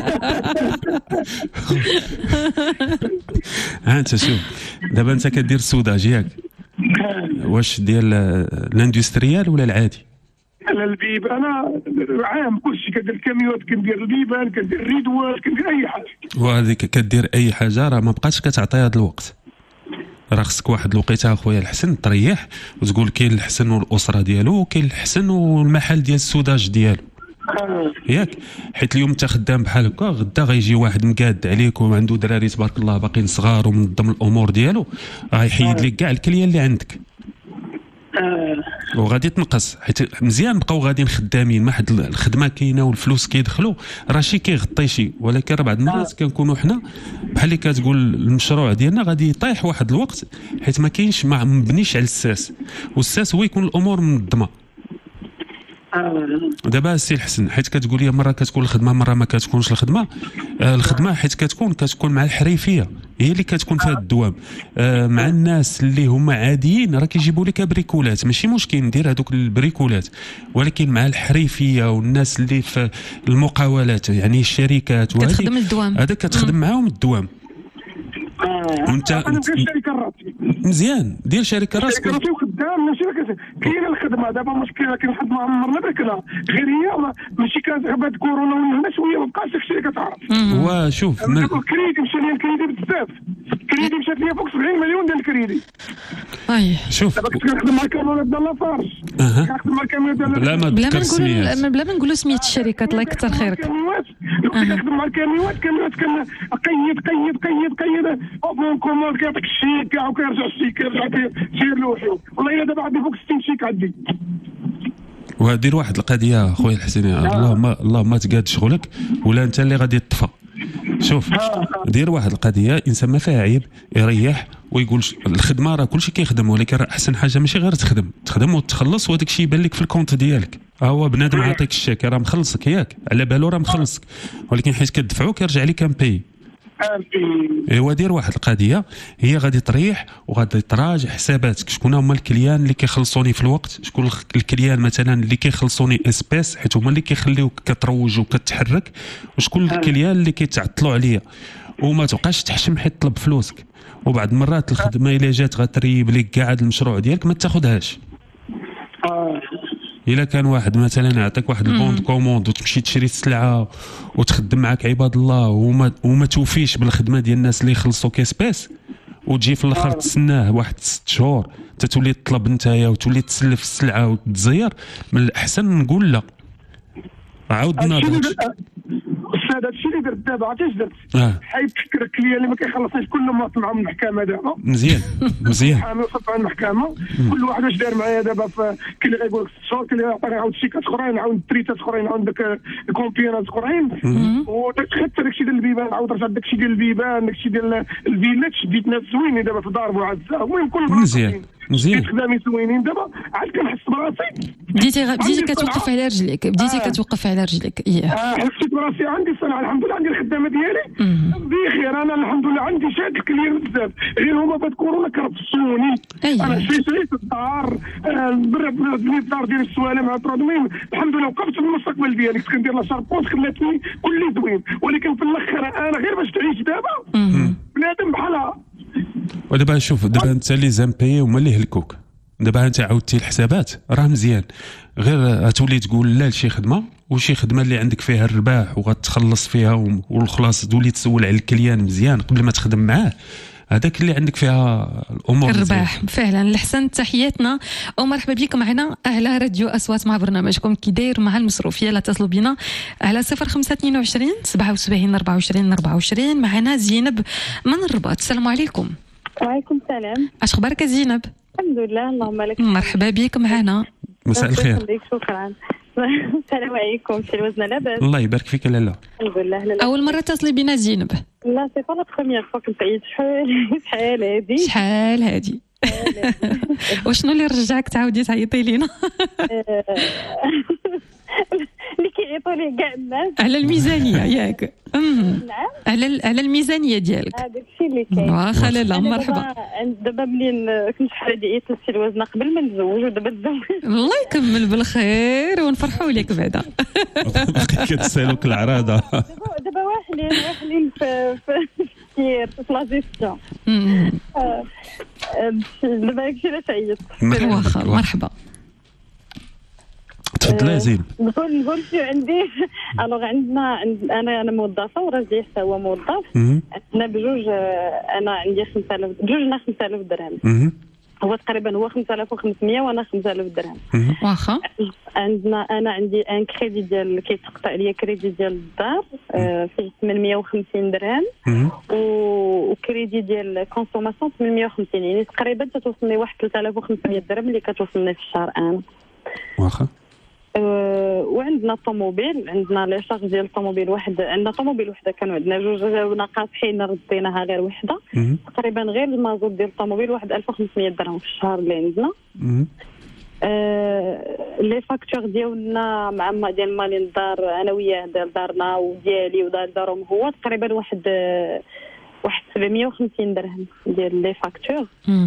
انت شوف دابا انت كدير السوداج ياك، واش ديال الاندستريال ولا العادي؟ انا البيب، انا عام كلشي كندير كاميوت، كندير البيبان، كندير الريدوات، كندير اي حاجه. وهذيك كدير اي حاجه راه ما بقاتش كتعطي هذا الوقت. راه خصك واحد الوقيته اخويا الحسن تريح وتقول كاين الحسن والاسره ديالو، وكاين الحسن والمحل ديال السوداج ديالو ياك. حيت اليوم انت خدام بحال هكا، غدا غيجي واحد مقاد عليك وعنده دراري تبارك الله باقيين صغار ومنظم الامور ديالو، غيحيد لك كاع الكليان اللي عندك وغادي تنقص. حيت مزيان نبقاو غاديين خدامين، ما حد الخدمه كاينه والفلوس كيدخلوا، راه شي كيغطي شي، ولكن راه بعض المرات كنكونوا حنا بحال اللي كتقول المشروع ديالنا غادي يطيح واحد الوقت، حيت ما كاينش، ما مبنيش على الساس، والساس هو يكون الامور منظمه. دابا السي الحسن، حيت كتقول لي مره كتكون الخدمه مره ما كتكونش الخدمه. الخدمه حيت كتكون مع الحريفيه، هي اللي كتكون فيها الدوام. مع الناس اللي هما عاديين راه كيجيبوا لك بريكولات، ماشي مشكل ندير هذوك البريكولات، ولكن مع الحريفيه والناس اللي في المقاولات يعني الشركات كتخدم الدوام، هذا كتخدم معاهم الدوام. وانت انا في الشركه الراسي مزيان دير شركه راسك خدام ماشي كاينه الخدمه دابا مشكله كاين الخدمه عمرنا بركنا غير هي ماشي كانت بعد كورونا ولا هنا شويه ما بقاش داكشي اللي كتعرف. وشوف الكريدي مشى لي الكريدي بزاف الكريدي مشات لي فوق 70 مليون ديال الكريدي. شوف دابا كنت كنخدم مع كامل عبد الله فارس كنخدم مع كامل بلا ما نقولوا سميت الشركات الله يكثر خيرك. كنخدم مع الكاميوات كان قيد اوبون كوموند كيعطيك الشيك كاع وكيرجع الشيك كيرجع كيسير لوحدو. والله الا دابا عندي فوق 60 شيك عندي. ودير واحد القضيه خويا الحسيني اللهم ما تقاد شغلك ولا انت اللي غادي تطفى. شوف دير واحد القضيه انسان ما فيها عيب يريح ويقول الخدمه راه كلشي كيخدم ولكن راه احسن حاجه ماشي غير تخدم وتخلص وهذاك الشيء يبان لك في الكونت ديالك. هو بنادم عاطيك الشيك راه مخلصك ياك على بالو راه مخلصك ولكن حيت كتدفعو كيرجع لك امبي. ايوا دير واحد القضيه هي غادي تريح وغادي تراجع حساباتك شكون هما الكليان اللي كيخلصوني في الوقت شكون الكليان مثلا اللي كيخلصوني اسبيس حيت هما اللي كيخليوك كتروج وكتحرك وشكون الكليان اللي كيتعطلوا عليا وما تبقاش تحشم حيت طلب فلوسك. وبعض المرات الخدمه الا جات غتريب لك كاع هذا المشروع ديالك ما تاخذهاش. إلا كان واحد مثلا يعطيك واحد البوند كوموند وتمشي تشري السلعه وتخدم معك عباد الله وما توفيش بالخدمه ديال الناس اللي يخلصوا كيسباس وتجي في الاخر تسناه واحد 6 شهور تتولي تطلب نتايا وتولي تسلف السلعه وتزير، من الاحسن نقول لا عاود ناضل. هذا الشيء اللي درت دابا عرفتي اش درت؟ حيت فكر الكليان اللي ما كيخلصنيش كل ما طلعوا من المحكمه دابا مزيان حامل خطا المحكمه كل واحد واش دار معايا دابا كاين اللي غيقول لك 6 شهور كاين اللي يعطيني عاود شيكات اخرين عاود تريتات اخرين عاود داك الكومبيانات اخرين وتخدت داكشي ديال البيبان عاود رجعت داكشي ديال البيبان داكشي ديال الفيلات شديت ناس زوينين دابا في دار بوعزه المهم كل مزيان خدامي زوينين دابا عاد كنحس براسي بديتي كتوقف على رجليك كتوقف على رجليك حسيت براسي عندي الصنعه الحمد لله عندي الخدامه ديالي بخير انا الحمد لله عندي شاد كلير بزاف غير هما بعد كورونا كرفصوني انا شريت الدار بنيت الدار ديال السواله مع المهم الحمد لله وقفت في المستقبل ديالي كنت كندير لا شاربونس خلاتني كل زوين ولكن في الاخر انا غير باش تعيش دابا بنادم بحالها. ودابا شوف دابا انت لي زامبي هما اللي هلكوك دابا انت عاودتي الحسابات راه مزيان غير غتولي تقول لا لشي خدمه وشي خدمه اللي عندك فيها الرباح وغتخلص فيها والخلاص تولي تسول على الكليان مزيان قبل ما تخدم معاه هذاك اللي عندك فيها الامور الرباح فعلا. الحسن تحياتنا ومرحبا بكم معنا على راديو اصوات مع برنامجكم كي داير مع المصروف. يلا اتصلوا بنا على 0522 77 24 24. معنا زينب من الرباط. السلام عليكم. وعليكم السلام. اش اخبارك زينب؟ الحمد لله اللهم لك. مرحبا بك معنا. مساء الخير. شكرا. السلام عليكم. في الوزن لاباس؟ الله يبارك فيك لالا. الحمد لله. لالا اول مره تتصلي بنا زينب؟ لا سي با لا بروميير فوا كنت عيط شحال هادي وشنو اللي رجعك تعاودي تعيطي لينا؟ اللي كيعيطوا ليه كاع الناس على الميزانيه ياك. نعم على الميزانيه ديالك. هذاك الشيء اللي كاين. واخا لالا مرحبا. دابا منين كنت شحال عيطت للسي الوزنه قبل ما نتزوج ودابا تزوجت. الله يكمل بالخير ونفرحوا لك بعدا. كتسالوك العراضه. دابا واحلين في كثير في لا جيستيون. دابا داكشي علاش عيطت. واخا مرحبا. تفضلي زين. نقول عندي الوغ عندنا انا موظفه وراجلي حتى هو موظف. عندنا بجوج انا عندي 5000 درهم. هو تقريبا هو 5500 وانا 5000 درهم. واخا انا عندي ان كريدي ديال كيتقطع ليا كريدي ديال الدار فيه 850 درهم وكريدي ديال كونسوماسيون 850 يعني تقريبا توصلني واحد 3500 درهم اللي كتوصلني في الشهر انا. واخا وعندنا الطوموبيل عندنا لي شارج ديال الطوموبيل عندنا طوموبيل وحده كانوا عندنا جوج ناقصين رديناها غير وحده تقريبا غير المازوت ديال الطوموبيل واحد 1500 درهم في الشهر اللي عندنا. لي فاكتور ديالنا مع ديال مالين الدار انا وياه ديال دارنا وديالي ودار دارهم هو تقريبا واحد 750 درهم ديال لي فاكتور.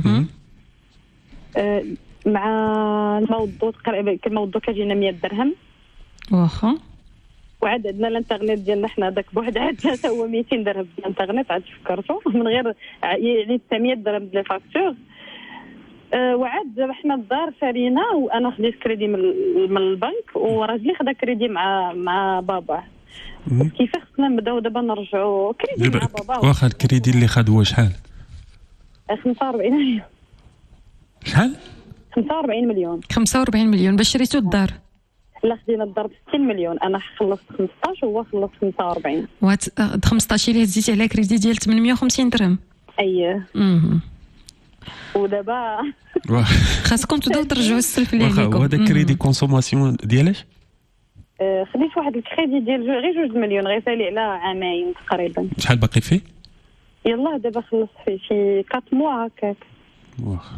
مع الموضوع تقريبا الموضوع كيجينا 100 درهم. واخا وعاد عندنا الانترنت ديالنا حنا داك بواحد عاد حتى هو 200 درهم الانترنت عاد فكرتو من غير يعني 900 درهم ديال الفاكتور. وعاد حنا الدار شارينا وانا خديت كريدي من البنك وراجلي خدا كريدي مع باباه. كيف خصنا نبداو دابا نرجعوا كريدي مع بابا؟ واخا الكريدي اللي خد هو شحال؟ 45 مليون. شحال؟ 45 مليون. 45 مليون باش شريتو الدار؟ لا خدينا الدار ب 60 مليون، انا خلصت 15 وهو خلص 45. وهاد 15 اللي هزيتي على كريدي ديال 850 درهم. اييه. ودابا خاصكم تبداو ترجعوا السلف اللي عليكم. واخا وهذا كريدي كونسوماسيون ديالاش؟ خديت واحد الكريدي ديال غير 2 مليون، غير سالي على عامين تقريبا. شحال باقي فيه؟ يلاه دابا خلصت فيه شي 4 موا هكاك. واخا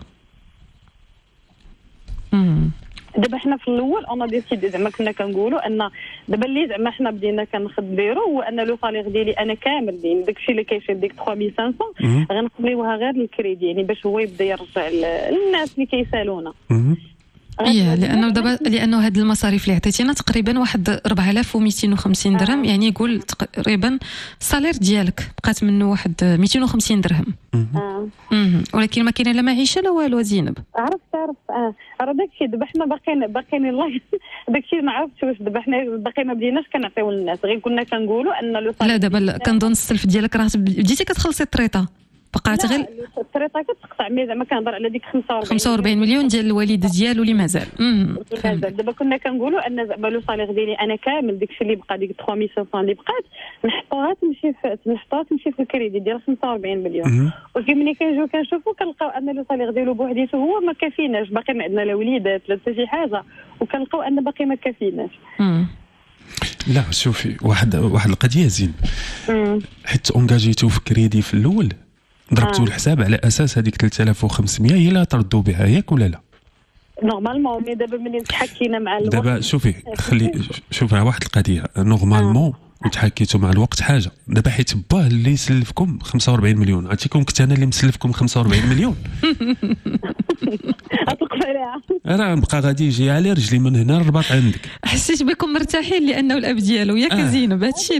دابا حنا في الاول انا ديسيدي زعما كنا كنقولوا ان دابا اللي زعما حنا بدينا كنخدموا هو ان لو صالير ديالي انا كامل دين داكشي اللي كيشير ديك 3500 غنخليوها غير للكريدي، يعني باش هو يبدا يرجع للناس اللي كيسالونا. لانه هاد المصاريف اللي عطيتينا تقريبا واحد 4250 درهم، يعني يقول تقريبا الصالير ديالك بقات منه واحد 250 درهم. ولكن ما كاينه لا معيشه لا والو. زينب عرفت راه داكشي دابا حنا باقيين الله داكشي ما عرفتش واش دابا حنا باقي ما بديناش كنعطيو للناس، غير كنا كنقولوا ان لو لا دابا كنظن السلف ديالك راه بديتي كتخلصي الطريطه بقات غير الطريطه كتقطع. مي زعما كنهضر على ديك 45 مليون ديال الوالد ديالو اللي مازال. دابا كنا كنقولوا ان زعما لو صالير ديالي انا كامل داكشي اللي بقى ديك 3500 اللي بقات نحطوها تمشي في الكريدي ديال 45 مليون. ولكن ملي كنجيو كنشوفوا كنلقاو ان لو صالير ديالو بوحديته هو ما كافيناش، باقي عندنا لا وليدات لا حتى شي حاجه، وكنلقاو ان باقي ما كافيناش. لا شوفي واحد القضيه زين، حيت اونجاجيتو في كريدي في الاول ضربتوا الحساب على اساس هذيك 3500 هي اللي تردوا بها، ياك ولا لا؟ نورمالمون. مي دابا ملي تحكينا مع الوقت دابا شوفي شوفي واحد القضيه نورمالمون وتحكيتوا مع الوقت حاجه. دابا حيت باه اللي يسلفكم 45 مليون، عرفتيكم كنت انا اللي مسلفكم 45 مليون اطلق عليها راه نبقى غادي يجي على رجلي من هنا الرباط عندك. حسيت بكم مرتاحين لانه الاب ديالو ياك زينب هادشي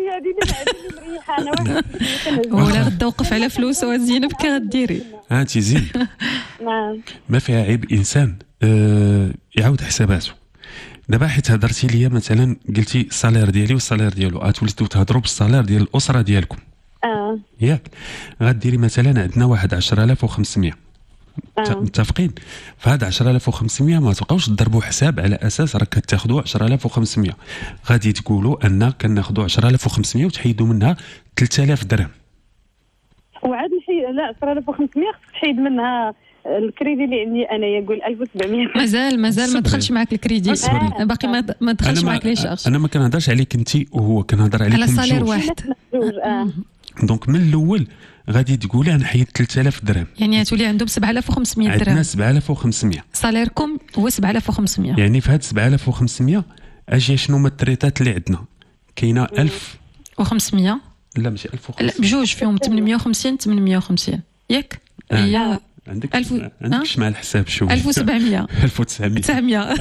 ولا غدا وقف على فلوسه زينب كي غديري هانتي زين. ما فيها عيب انسان يعاود حساباته. دابا حيت هضرتي ليا مثلا قلتي الصالير ديالي والصالير ديالو، غتوليو تهضروا بالصالير ديال الاسره ديالكم ياك. غديري مثلا عندنا واحد 10500 متفقين، فهاد 10500 ما تبقاوش تضربوا حساب على اساس راك كتاخذوا 10500. غادي تقولوا ان كناخذوا 10500 وتحيدوا منها 3000 درهم. وعاد لا 10500 خصك تحيد منها الكريدي اللي عندي انا يقول 1700. مازال ما دخلش معك الكريدي، باقي ما دخلش معك لي شارج. انا ما كنهضرش عليك انت وهو، كنهضر عليكم على صالير واحد. دونك من الاول غادي تقولي انا حيد 3000 درهم، يعني تولي عندهم 7500 درهم. عندنا 7500 صاليركم هو 7500. يعني في هاد 7500 اجي شنو هما التريطات اللي عندنا؟ كاينه 1500 لا ماشي 1500 لا بجوج فيهم 850 ياك هي عندك عندك شمال الحساب شويه 1700 1900 900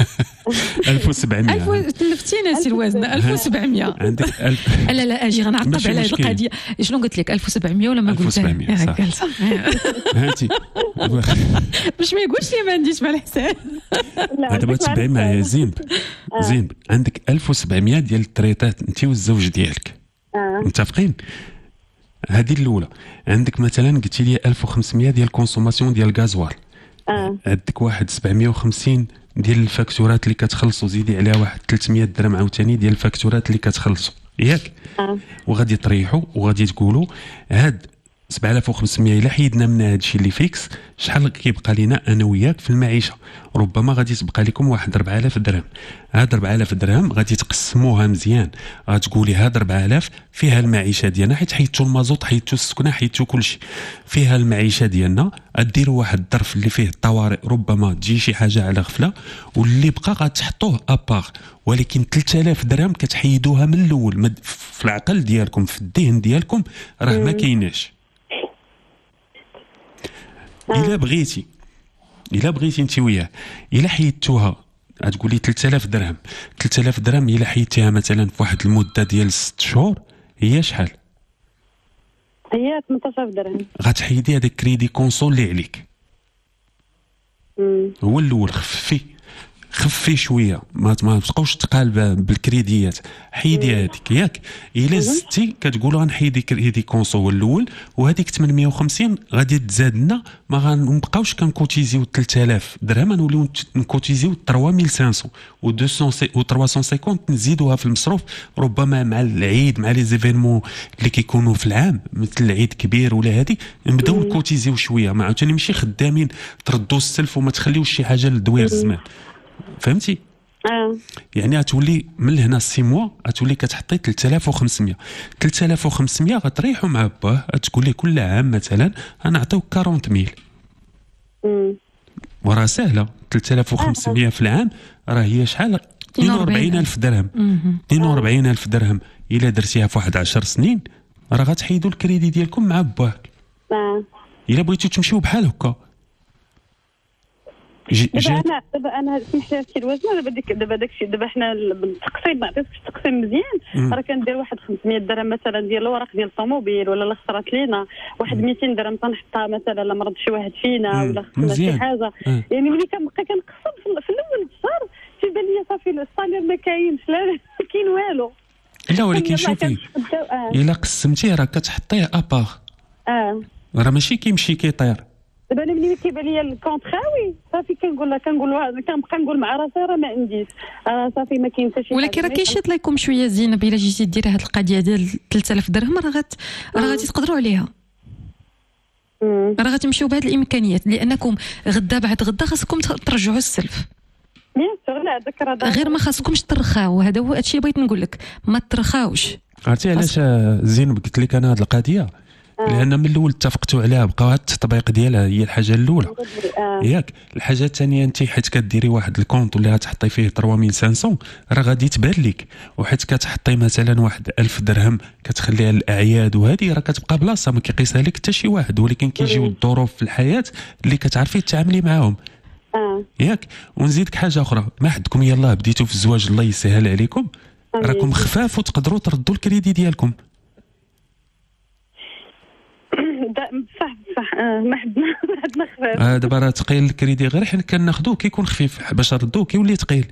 1700 تلفتينا سي الوزن 1700 عندك لا اجي غنعقب على هذه القضيه. شنو قلت لك 1700 ولا ما قلت 1700 صح هاتي باش ما يقولش لي ما عنديش مع الحساب. دابا تبعي معايا زين عندك 1700 ديال التريطات انت والزوج ديالك متفقين. هذه الاولى. عندك مثلا قلتي لي 1500 ديال الكونسوماسيون ديال الغازوال، عندك واحد 750 ديال الفاكتورات اللي كتخلصوا، زيدي عليها واحد 300 درهم عاوتاني ديال الفاكتورات اللي كتخلصوا ياك. وغادي تريحوا وغادي تقولوا هاد 7500 الا حيدنا من هذا الشيء اللي فيكس شحال كيبقى لينا انا وياك في المعيشه؟ ربما غادي تبقى لكم واحد 4000 درهم. هاد 4000 درهم غادي تقسموها مزيان، غتقولي هاد 4000 فيها المعيشه ديالنا، حيت حيدتوا المازوط حيدتوا السكنه حيدتوا كلشي، فيها المعيشه ديالنا. غديروا واحد الظرف اللي فيه الطوارئ، ربما تجي شي حاجه على غفله، واللي بقى غتحطوه ابار. ولكن 3000 درهم كتحيدوها من الاول في العقل ديالكم في الذهن ديالكم راه ما كايناش. الا بغيتي انت وياه الا حيدتوها غتقولي 3000 درهم. 3000 درهم الا حيدتيها مثلا في واحد المده ديال 6 شهور هي شحال؟ هي 18000 درهم. غتحيدي هذاك كريدي كونسول اللي عليك. هو الاول خفي شويه، ما تبقاوش تقال بالكريديات، حيدي هذيك ياك. الا زدتي كتقول غنحيدي كريدي كونسو الاول، وهذيك 850 غادي تزاد لنا، ما غنبقاوش كنكوتيزيو 3000 درهم، نوليو نكوتيزيو 3500 و 200 و 350 نزيدوها في المصروف، ربما مع العيد مع لي زيفينمون اللي كيكونوا في العام مثل العيد كبير ولا هذه نبداو نكوتيزيو شويه، ما عاوتاني ماشي خدامين تردوا السلف وما تخليوش شي حاجه لدوير الزمان. فهمتي؟ يعني غتولي من هنا 6 موا غتولي كتحطي 3500 غتريحوا مع باه، تقول لي كل عام مثلا غنعطيوك 40000. وراه سهله 3500 في العام راه هي شحال؟ 42000 درهم. 42000 درهم الا درتيها في واحد 10 سنين راه غتحيدوا الكريدي ديالكم مع باك. الا بغيتو تمشيو بحال هكا. دابا انا سمحت لي سي الوزنه، دابا داكشي دابا حنا التقسيم نعطيك التقسيم مزيان، راه كندير واحد 500 درهم مثلا ديال الوراق ديال الطوموبيل، ولا لا خسرات لينا واحد 200 درهم تنحطها مثلا لا مرض شي واحد فينا ولا خصنا شي حاجه. يعني ملي كنبقى كنقسم في الاول الشهر تيبان لي صافي الصالير ما كاينش، لا كاين والو. لا ولكن شوفي الا قسمتيه راه كتحطيه ابار، راه ماشي كيمشي كيطير. دابا انا ملي كيبان لي الكونت خاوي صافي كنبقى نقول مع راسي راه ما عنديش، صافي ما كاين حتى شي حاجه. ولكن راه كيشيط لكم شويه زينب، الا جيتي ديري هذه القضيه ديال 3000 درهم راه غادي تقدروا عليها، راه غتمشيو بهذه الامكانيات، لانكم غدا بعد غدا خاصكم ترجعوا السلف. غير ما خاصكمش ترخاو، هذا هو الشيء بغيت نقول لك، ما ترخاوش. عرفتي علاش زينب قلت لك انا هذه القضيه؟ لان من الاول اتفقتوا عليها، بقى هذا التطبيق ديالها هي الحاجه الاولى ياك. الحاجه الثانيه انت حيت كديري واحد الكونط اللي غتحطي فيه 3500 راه غادي تبان لك، وحيت كتحطي مثلا واحد 1000 درهم كتخليها للاعياد وهذه راه كتبقى بلاصه ما كيقيسها لك حتى شي واحد، ولكن كيجيو الظروف في الحياه اللي كتعرفي تتعاملي معاهم ياك. ونزيدك حاجه اخرى، ما حدكم يلاه بديتوا في الزواج الله يسهل عليكم، راكم خفاف وتقدروا تردوا الكريدي ديالكم. صح ما حدنا خفاف. دابا راه ثقيل الكريدي، غير حنا كناخذوه كيكون خفيف، باش نردوه كيولي ثقيل.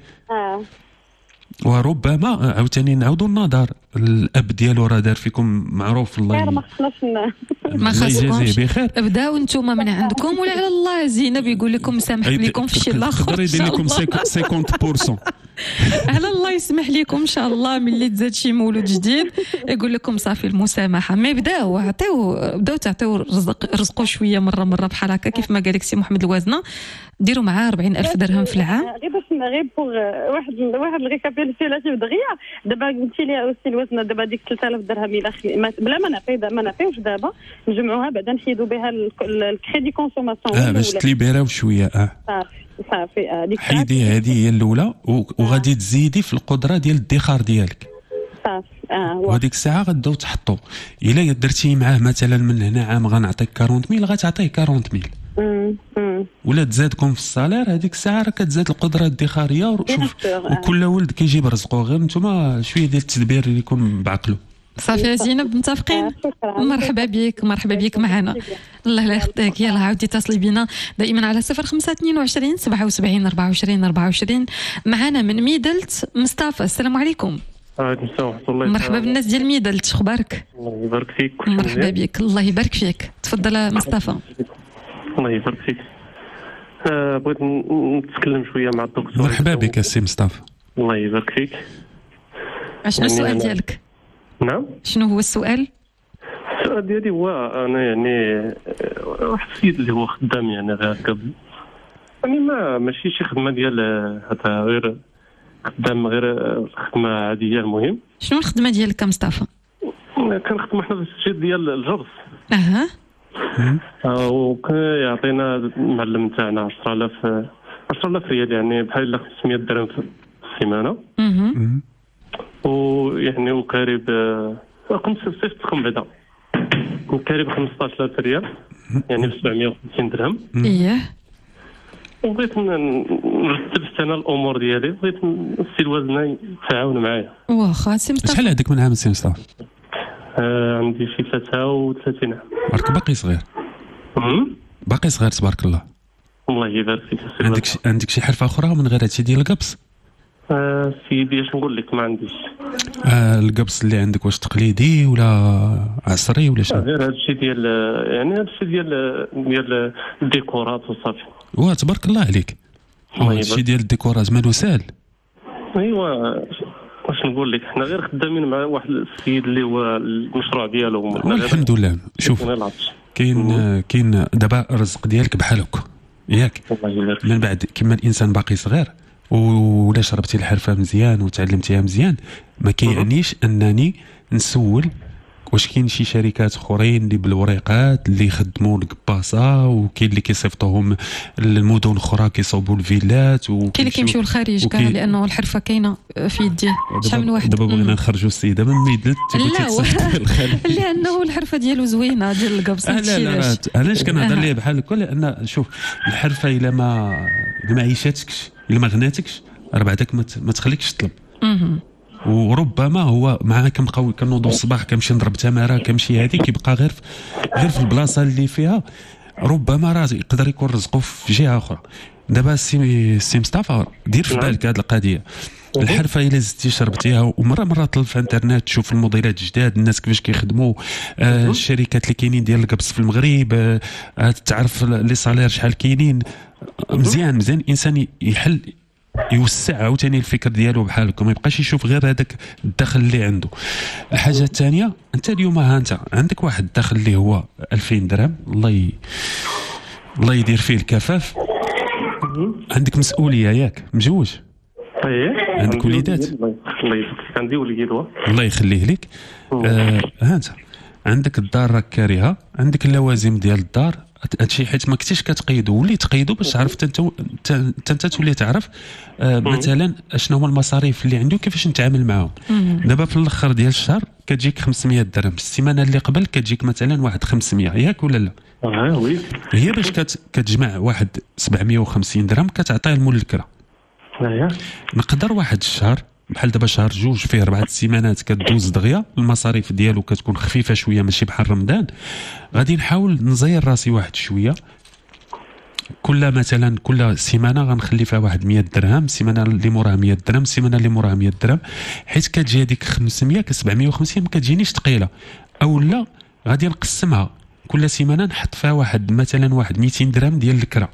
وربما عاوتاني نعاودوا النظر، الاب ديالو راه دار فيكم معروف، الله ما خاصكمش بخير، بداو نتوما من عندكم ولا على الله. زينب يقول لكم سامح لكم في الشيء الاخر، يقدر يدير لكم 50% على الله يسمح لكم ان شاء الله. ملي تزاد شي مولود جديد يقول لكم صافي المسامحه، ما بداو تعطيو رزقوا شويه مره بحال هكا كيف ما قال لك سي محمد الوازنه، ديروا معاه 40000 درهم في العام. غير بوغ واحد الريكابيتولاتيف دغيا. دابا قلتي لي سي الوزنه، دابا ديك 3000 درهم بلا ما نعطيوش دابا، نجمعوها بعدا نحيدوا بها الكريدي كونسوماسيون باش تليبيراو شويه. صافي حيدي هذه هي الاولى، وغادي تزيدي في القدره ديال الادخار ديالك. صافي وهذيك الساعه غداو تحطوا، الا درتي معاه مثلا من هنا عام غنعطيك 40000 غتعطيه 40000. ولا تزادكم في الصالير هذيك الساعه راه كتزاد القدره الادخاريه. وشوف وكل ولد كيجيب رزقه، غير نتوما شويه ديال التدبير اللي يكون بعقله. صافي يا زينب متفقين. مرحبا بك معنا، الله لا يخطيك. يلا عاودي اتصلي بنا دائما على 0522 77 24 24. معنا من ميدلت مصطفى. السلام عليكم. وعليكم السلام ورحمة الله. مرحبا بالناس ديال ميدلت، شخبارك؟ الله يبارك فيك. مرحبا بك، الله يبارك فيك. تفضل مصطفى. الله يبارك فيك. بغيت نتكلم شويه مع الدكتور. مرحبا بك السي مصطفى. الله يبارك فيك. شنو السؤال ديالك؟ نعم، شنو هو السؤال؟ السؤال ديالي هو انا يعني واحد السيد اللي هو خدام يعني غير هكا، يعني ماشي شي خدمه ديال هذا، غير خدام غير خدمه عاديه. المهم شنو الخدمه ديالك مصطفى؟ كنخدم حنا في السجل ديال الجرس. وكيعطينا المعلم تاعنا 10000 ريال، يعني بحال 500 درهم في السيمانه. ويعني وكارب رقم صيفطكم بعدا كارب 15000 ريال، يعني ب 750 درهم. وبغيت نرتب انا الامور ديالي، بغيت السي الوزنه يتعاون معايا. واخا سي مصطفى، شحال عندك من عام سي مصطفى؟ عندي شي 33 عام. راك باقي صغير. باقي صغير تبارك الله. الله يبارك فيك. عندك شي حرفه اخرى من غير هادشي ديال القبص؟ سيدي اش نقول لك، ما عنديش. القبص اللي عندك واش تقليدي ولا عصري ولا شنو؟ غير هادشي ديال يعني هادشي ديال الديكورات وصافي. واه تبارك الله عليك. هادشي ديال الديكورات مالو ساهل. ايوا واش نقول لك، حنا غير خدامين مع واحد السيد اللي هو المشروع ديالو. الحمد لله. شوف كاين دابا الرزق ديالك بحال هكا ياك، من بعد كما الانسان باقي صغير ولا شربتي الحرفه مزيان وتعلمتيها مزيان، ما كيعنيش انني نسول واش كاين شي شركات اخرين اللي بالوريقات اللي يخدموا القباصه، وكاين اللي كيصيفطوهم للمدن اخرى كيصوبوا الفيلات، كاين اللي كيمشيو للخارج كاع، لانه الحرفه كاينه في يديه. شحال من واحد دابا بغينا نخرجوا السيده من ميدلت لانه الحرفه ديالو زوينه ديال القبص. لا علاش كنهضر ليه بحال هكا؟ لان شوف الحرفه الا ما عيشاتكش، الا ما غناتكش، راه بعدك ما تخليكش تطلب. وربما هو مع كنوضوا الصباح كنمشي نضرب تماره كنمشي هذه كيبقى غير في البلاصه اللي فيها، ربما راه يقدر يكون رزقه في جهه اخرى. دابا السي مصطفى دير في بالك هذه القضيه. الحرفه الا زدتي شربتيها ومره طلب في الانترنت تشوف الموديلات الجداد، الناس كيفاش كيخدموا، الشركات اللي كاينين ديال القبص في المغرب، تعرف لي صالير شحال كاينين. مزيان الانسان يحل يوسع عاوتاني الفكر ديالو بحال هكا، ما يبقاش يشوف غير هذاك الدخل اللي عنده. الحاجه الثانيه، انت اليوم انت عندك واحد الدخل اللي هو 2000 درهم، الله يدير فيه الكفاف. عندك مسؤوليه ياك، مجوج؟ عندك وليدات؟ الله يبارك، عندي وليد. الله يخليه لك. انت عندك الدار راك كاريها، عندك اللوازم ديال الدار، هادشي حيت ما كنتيش كتقيدو ولي تقيدو باش عرفت انت تولي تعرف مثلا اشنو هما المصاريف اللي عنده كيفاش نتعامل معاهم. دابا في الاخر ديال الشهر كتجيك 500 درهم، السيمانه اللي قبل كتجيك مثلا واحد 500 ياك ولا لا؟ وي. هي باش كتجمع واحد 750 درهم كتعطيه المول الكرا. نقدر واحد الشهر بحال دابا شهر جوج فيه 4 سيمانات كدوز دغيا، المصاريف ديالو كتكون خفيفه شويه ماشي بحال رمضان. غادي نحاول نزير راسي واحد شويه، كل سيمانه غنخلي فيها واحد 100 درهم، السيمانه اللي موراها 100 درهم، السيمانه اللي موراها 100 درهم، حيت كتجي هذيك 500 750 ما كتجينيش ثقيله. او لا غادي نقسمها كل سيمانه نحط فيها واحد 200 درهم ديال الكرا.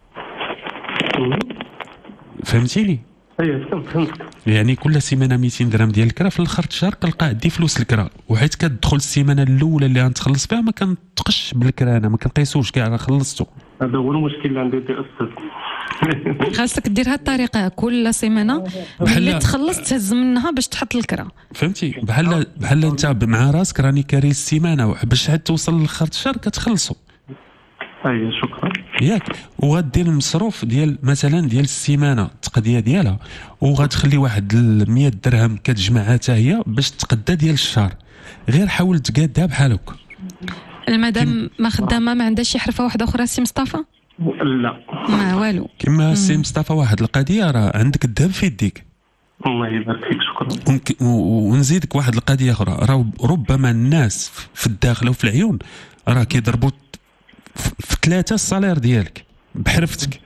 فهمتيني؟ فهمتك. يعني كل سيمانه 200 درهم ديال الكرا، في الاخر الشهر كنلقى عندي فلوس الكرا، وحيت كتدخل السيمانه الاولى اللي غنتخلص فيها ما كنتقش بالكرا، انا ما كنقيسوش كاع، راه خلصته. هذا هو المشكل اللي عندي يا استاذ. خاصك دير هاد الطريقه، كل سيمانه اللي تخلص تهز منها باش تحط الكرا. فهمتي؟ بحال انت مع راسك راني كاري السيمانه باش حتى توصل لاخر الشهر كتخلصوا. شكرا ياك. وغدير المصروف ديال مثلا ديال السيمانه التقديه ديالها، وغتخلي واحد 100 درهم كتجمعها حتى هي باش تقدا ديال الشهر. غير حاول تقادها بحال هكا. المدام ما خدامه ما عندهاش شي حرفه واحده اخرى سي مصطفى؟ لا ما والو. كما سي مصطفى واحد القضيه، راه عندك الذهب في يديك. الله يبارك فيك، شكرا. ونزيدك واحد القضيه اخرى، راه ربما الناس في الداخل وفي العيون راه كيضربوا في 3 الصالير ديالك بحرفتك.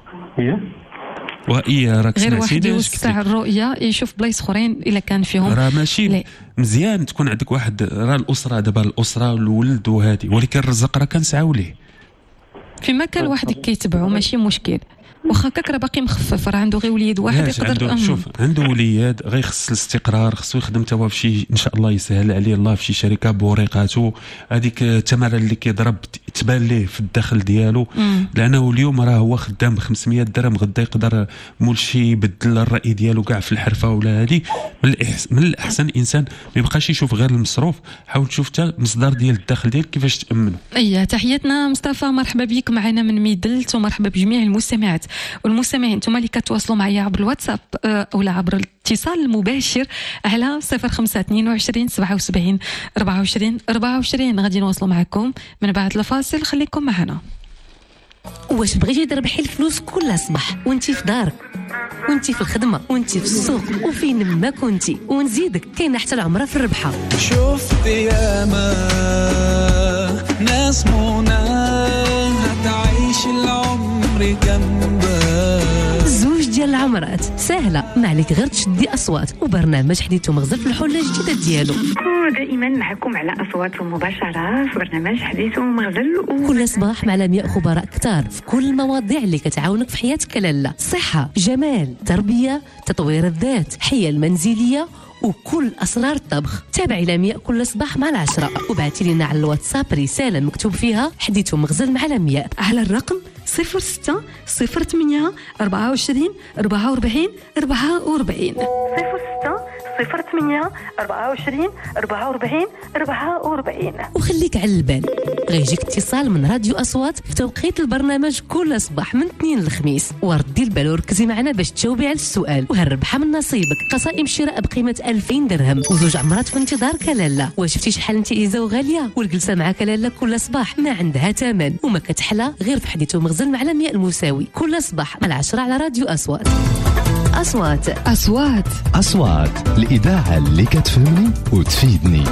راك غير واحد يوسع الرؤيه، يشوف بلايص اخرين الا كان فيهم. راه ماشي مزيان تكون عندك واحد، راه الاسره دابا الاسره والولد وهذه، ولكن الرزق راه كنسعاو ليه. فيما كان واحد كيتبعو ماشي مشكل، واخا كاك راه باقي مخفف، راه عنده غير وليد واحد يقدر. شوف عنده وليد غيخص الاستقرار، خصو يخدم توا في شي، ان شاء الله يسهل عليه الله في شي شركه بوريقاتو، هذيك الثمره اللي كيضرب تبان ليه في الدخل ديالو. لانه اليوم راه هو خدام ب 500 درهم، غدا يقدر مولشي يبدل الراي ديالو كاع في الحرفه ولا هذه. من الاحسن الانسان ما يبقاش يشوف غير المصروف، حاول تشوف حتى مصدر ديال الدخل ديالك كيفاش تامنه. تحياتنا مصطفى، مرحبا بك معنا من ميدلت، ومرحبا بجميع المستمعات والمستمعين. انتم اللي كتواصلوا معايا عبر الواتساب او عبر الاتصال المباشر على 0522 77 24 24. غادي نواصلوا معكم من بعد الفاصل، خليكم معنا. واش بغيتي تربحي الفلوس كل صباح وانتي في دارك وانتي في الخدمه وانتي في السوق وفين ما كنتي، ونزيدك كاين حتى العمره في الربحه. شفت ياما ناس منى هتعيش العمر جنبك. زوج ديال العمرات سهله، ما عليك غير تشدي اصوات وبرنامج حديث ومغزل في الحله الجديده ديالو. دائما معكم على اصوات مباشره في برنامج حديث ومغزل كل صباح مع لمياء خبراء كتار في كل المواضيع اللي كتعاونك في حياتك لاله، صحه، جمال، تربيه، تطوير الذات، حياه المنزليه وكل اسرار الطبخ. تابعي لمياء كل صباح مع 10 وبعتي لنا على الواتساب رساله مكتوب فيها حديث ومغزل مع لمياء على الرقم 06 08 24 44 44 06 08 24 44 44. وخليك على البال، غيجيك اتصال من راديو أصوات في توقيت البرنامج كل صباح من اثنين للخميس، وردي البال وركزي معنا باش تجاوبي على السؤال وهالربحه من نصيبك. قصائم شراء بقيمه 2000 درهم وزوج عمرات في انتظار كلاله. واش شفتي شحال انت ايزا وغاليه؟ والجلسه مع كلاله كل صباح ما عندها ثمن وما كتحلى غير في حديث ومغزل مع لمياء المساوي كل صباح على 10 على راديو أصوات. أصوات الإذاعة اللي كتفهمني وتفيدني.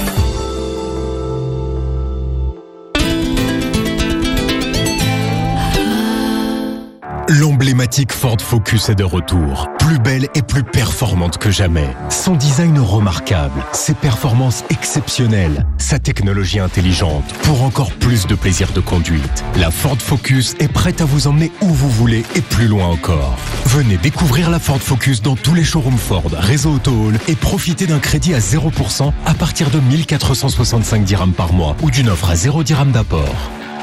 L'emblématique Ford Focus est de retour, plus belle et plus performante que jamais. Son design remarquable, ses performances exceptionnelles, sa technologie intelligente pour encore plus de plaisir de conduite. La Ford Focus est prête à vous emmener où vous voulez et plus loin encore. Venez découvrir la Ford Focus dans tous les showrooms Ford, réseau Auto-Hall et profitez d'un crédit à 0% à partir de 1465 dirhams par mois ou d'une offre à 0 dirhams d'apport.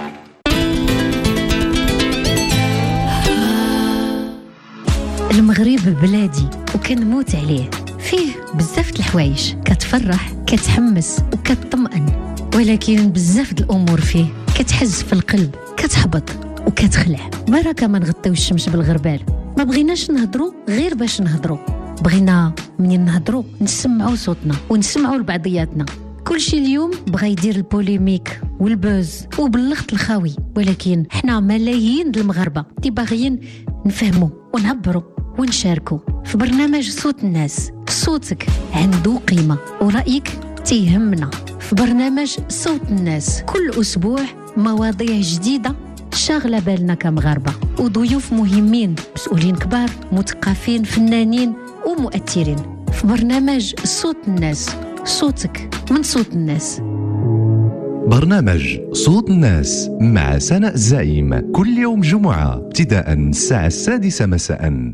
المغرب بلادي وكنموت عليه، فيه بزاف د الحوايج كتفرح كتحمس وكتطمئن، ولكن بزاف د الامور فيه كتحز في القلب كتحبط وكتخلع. بركه ما نغطيو الشمس بالغربال، ما بغيناش نهضروا غير باش نهضروا، بغينا منين نهضروا نسمعوا صوتنا ونسمعوا لبعضياتنا. كلشي اليوم بغا يدير البوليميك والبوز وباللغط الخاوي، ولكن حنا ملايين د المغاربه اللي باغيين نفهموا ونعبروا ونشاركوا في برنامج صوت الناس. صوتك عنده قيمة ورأيك تيهمنا في برنامج صوت الناس. كل أسبوع مواضيع جديدة شاغلة بالنا كمغاربة وضيوف مهمين، مسؤولين كبار، مثقفين، فنانين ومؤثرين في برنامج صوت الناس. صوتك من صوت الناس. برنامج صوت الناس مع سناء الزعيم كل يوم جمعة ابتداء الساعة 6 مساء.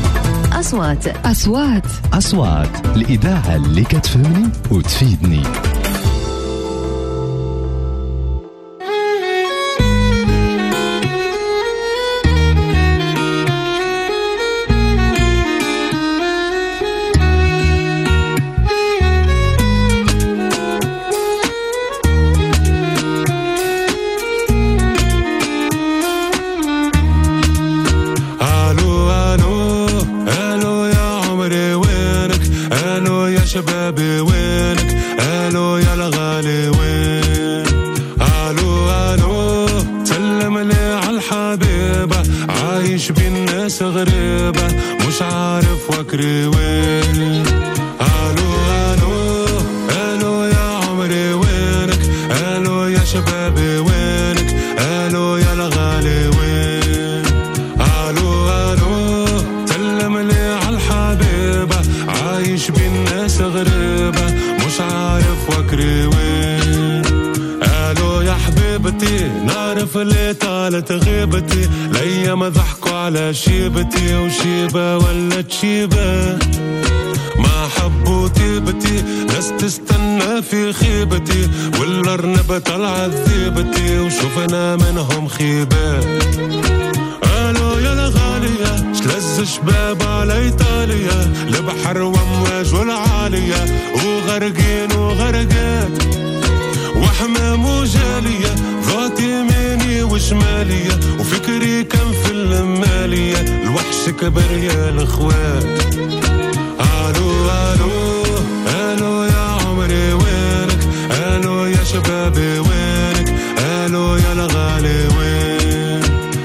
أصوات الإذاعة اللي كتفهمني وتفيدني. شبابي وينك؟ الو يا الغالي وين؟ الو سلم لي عالحبيبة، عايش بين ناس غريبة مش عارف وكري وين. الو يا عمري وينك؟ الو يا شبابي وينك؟ الو يا الغالي وين؟ الو سلم لي عالحبيبة، عايش بين ناس غريبة مش عارف وكري وين. الو يا حبيبتي، نعرف اللي طالت غيبتي، الايام ضحكوا على شيبتي وشيبة ولا تشيبة، ما حبوا طيبتي ناس تستنى في خيبتي، والارنب طلعت ذيبتي وشوفنا منهم خيبة. الو يا الغالية، شلز شباب على ايطاليا، البحر وامواج والعالية، وغرقين وغرقات وحمام وجالية، ضغط يميني وشمالية، وفكري كان في المالية، الوحش كبر يا الاخوات. الو يا عمري وينك؟ الو يا شبابي وينك؟ الو يا الغالي وين؟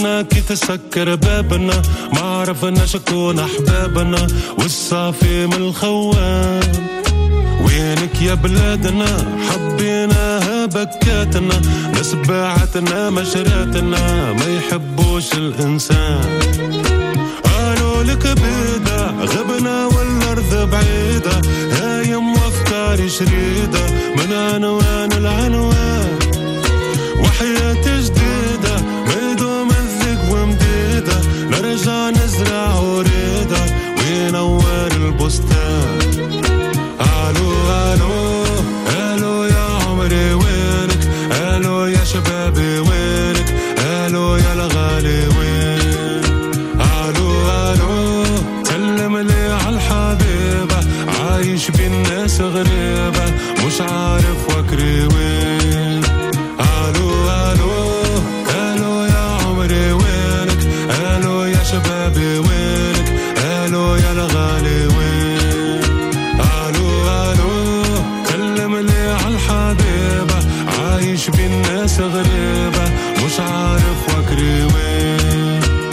عرفنا كي تسكر بابنا، ما عرفنا شكون أحبابنا، والصافي من الخوان. وينك يا بلادنا حبيناها بكاتنا، ناس باعتنا مشراتنا ما يحبوش الإنسان. قالوا لك بيدا غبنا والأرض بعيدة، هايم وأفكاري شريدة من عنوان العنوان. وحياتي جديدة ميدو مزق ومديدة، نرجع نزرع وريدة وينور البستان. الو الو الو يا عمري وينك، الو يا شبابي وينك، الو يا الغالي وين. الو الو سلم لي عالحبيبة، عايش بين ناس غريبة مش عارف وكري وين. الو الو الو يا عمري وينك، الو يا شبابي وينك، الو يا الغالي وين. الو الو كلم لي عالحبيبة، عايش بين ناس غريبة مش عارف وكري وين.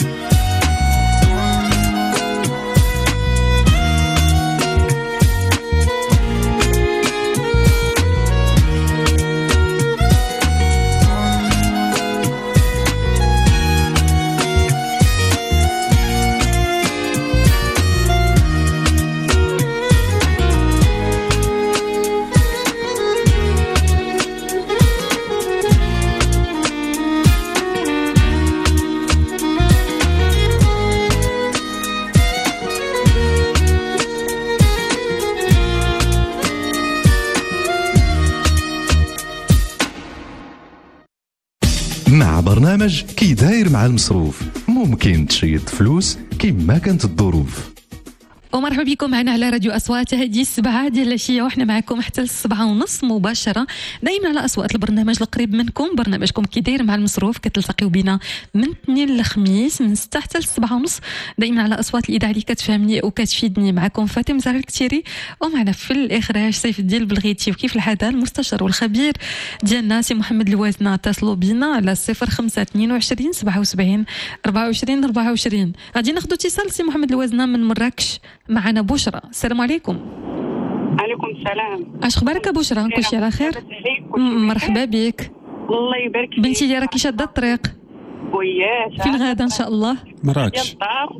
مع برنامج كي داير مع المصروف ممكن تشيط فلوس كما كانت الظروف. ومرحبا بكم معنا على راديو أصوات. هذه السبعة ديال العشية وحنا معكم حتى السبعة ونص مباشرة، دايما على أصوات البرنامج القريب منكم، برنامجكم كي داير مع المصروف. كتلتقيو بينا من اثنين لخميس من 6 حتى السبعة ونص، دايما على أصوات الإذاعة اللي كتفهمني وكتفيدني. معكم فاطمة زهر الكتيري، ومعنا في الإخراج سيف الدين البلغيتي، وكيف العادة المستشار والخبير ديالنا سي محمد الوازنة. اتصلوا بينا على 0522 77 24 24. غادي ناخذ اتصال سي محمد الوازنة من مراكش. معنا بشرى. السلام عليكم. عليكم السلام. اش اخبارك بشرى؟ كلشي على خير؟ مرحبا بك. الله يبارك فيك. بنتي ديالك كي شاده الطريق؟ وياه فين غادا ان شاء الله؟ مراكش.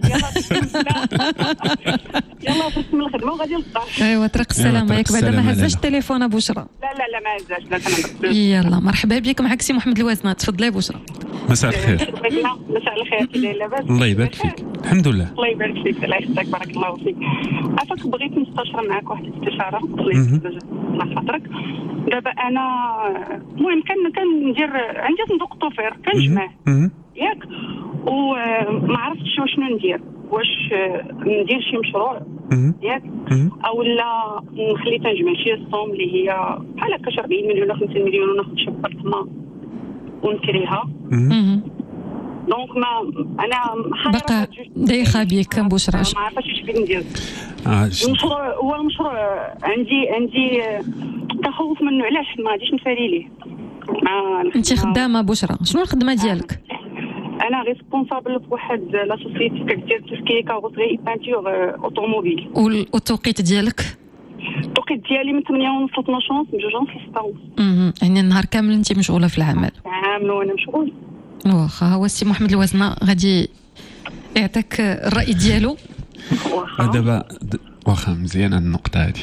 يلا فرت من الخدمه وغادي للدار. ايوا طريق السلامه ياك. بعدا ما هزاش التليفون بشرى. لا ما هزاش. لا كنهضر. يلا مرحبا بك. معك سي محمد الوازنة. تفضلي بشرى. مساء الخير. مساء الخير. كي لاباس؟ الله يبارك فيك. الحمد لله. الله يبارك فيك. الله يحفظك. بارك الله فيك. عافاك بغيت نستشر معك واحد الاستشاره الله خاطرك. دابا انا المهم كندير عندي صندوق الطوفير كنجمع ياك، وما عرفتش شنو ندير. واش ندير شي مشروع ياك او لا نخلي تنجمع شي صوم اللي هي بحال هكا 40 مليون ولا 50 مليون وناخذ شي بارتما ونكريها. دونك ما انا بقى دايخه بيك بشرى. ما عرفتش اش بغيت ندير. المشروع هو المشروع عندي تخوف منه. علاش ما غاديش نفالي ليه؟ انت خدامه بشرى؟ شنو الخدمه ديالك؟ انا ريسبونسابل في واحد لا سوسيتي كدير تسكي كاروسري بانتور اوتوموبيل. والتوقيت ديالك؟ التوقيت ديالي من 8:30 ل 12:30 من 2:00 ل 6:30. يعني النهار كامل انت مشغوله في العمل؟ عامل وانا مشغول. واخا هو السي محمد الوازنة غادي يعطيك الراي ديالو. دابا واخا مزيان النقطه هذه.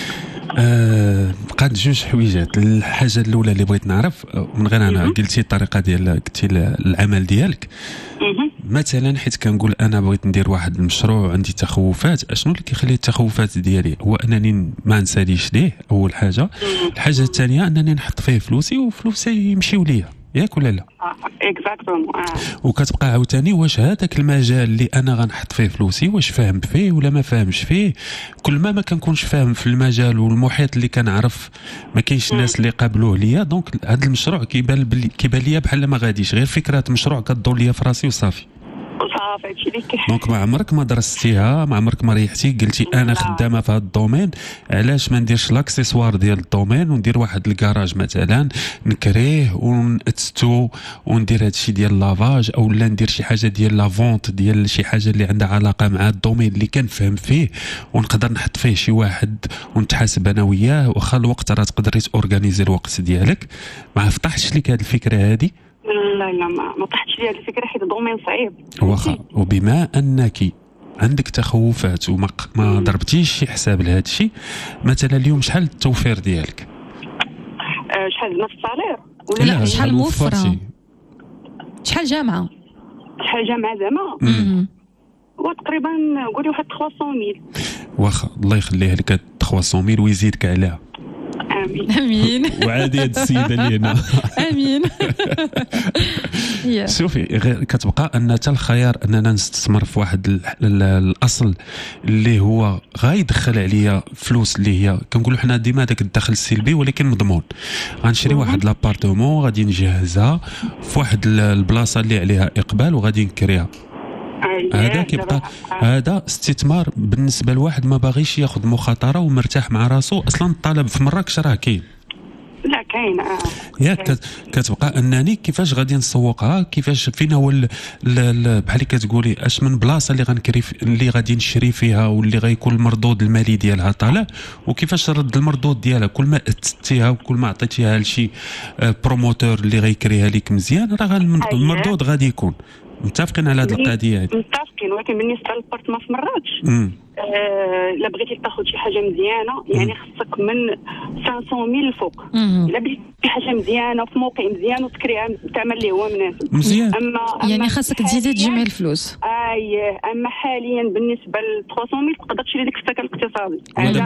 بقات جوج حويجات. الحاجه الاولى اللي بغيت نعرف من غير انا قلتي الطريقه ديال قلتي العمل ديالك مثلا، حيت كنقول انا بغيت ندير واحد المشروع عندي تخوفات. اشنو اللي كيخلي التخوفات ديالي؟ هو انني ما نساليش ليه اول حاجه. الحاجه الثانيه انني نحط فيه فلوسي وفلوسي يمشيو ليا، ياك ولا لا؟ اكزاكتومون. وكتبقى عاوتاني واش هذاك المجال اللي انا غنحط فيه فلوسي واش فاهم فيه ولا ما فاهمش فيه. كل ما كنكونش فاهم في المجال والمحيط اللي كنعرف ما كاينش الناس اللي قابلوه ليا، دونك هذا المشروع كيبان ليا بحال ما غاديش، غير فكره مشروع كتدور ليا في راسي وصافي. صافي هادشي اللي كاين. دونك ما عمرك ما درستيها، ما عمرك ما ريحتي قلتي انا خدامه في هذا الدومين، علاش ما نديرش لاكسيسوار ديال الدومين وندير واحد الكراج مثلا نكريه ونأتستو وندير هادشي ديال لافاج، او لا ندير شي حاجه ديال لا فونت ديال شي حاجه اللي عندها علاقه مع الدومين اللي كنفهم فيه ونقدر نحط فيه شي واحد ونتحاسب انا وياه، واخا الوقت راه تقدري تورغانيزي الوقت ديالك. ما فطحتش لك هذه الفكره هذه؟ لا ما طحتش لي هذه الفكره حيت الدومين صعيب. واخا وبما انك عندك تخوفات وما ضربتيش شي حساب لهذا الشيء، مثلا اليوم شحال التوفير ديالك؟ شحال في الصالير ولا لا شحال موفره؟ شحال جامعه زعما؟ وتقريبا قولي واحد 300000. واخا الله يخليها لك 300000 ويزيدك عليها. امين. وعادي هاد السيده اللي هنا. امين. شوفي غير كتبقى ان حتى الخيار اننا نستثمر في واحد الاصل اللي هو غايدخل عليا فلوس، اللي هي كنقولوا حنا ديما داك الدخل السلبي ولكن مضمون. غنشري واحد لابارتمون غادي نجهزها في واحد البلاصه اللي عليها اقبال وغادي نكريها. هذا كيبقى هذا استثمار بالنسبه لواحد ما باغيش ياخذ مخاطره ومرتاح مع راسو. اصلا الطلب في مراكش راه كاين، لا كاين ياك كتبقى انني كيفاش غادي نسوقها، كيفاش فين هو بحال كتقولي اش من بلاصه اللي غنكري اللي غادي نشري فيها واللي غيكون المردود المالي ديالها طالع، وكيفاش رد المردود ديالها كل ما اتتيها وكل ما عطيتيها لشي بروموتور اللي غيكريها لك مزيان راه المردود غادي يكون. متفقين على هذه القضيه هذه؟ متفقين، ولكن بالنسبه للبارتمان في مراكش الا بغيتي تاخذ شي حاجه مزيانه يعني خصك من 500000 الفوق. الا بغيتي شي حاجه مزيانه في موقع مزيان وتكريها بثمن اللي هو مناسب مزيان. اما يعني خاصك تزيدي تجمعي الفلوس. اما حاليا بالنسبه ل 300000 تقدر تشري ديك السكن الاقتصادي.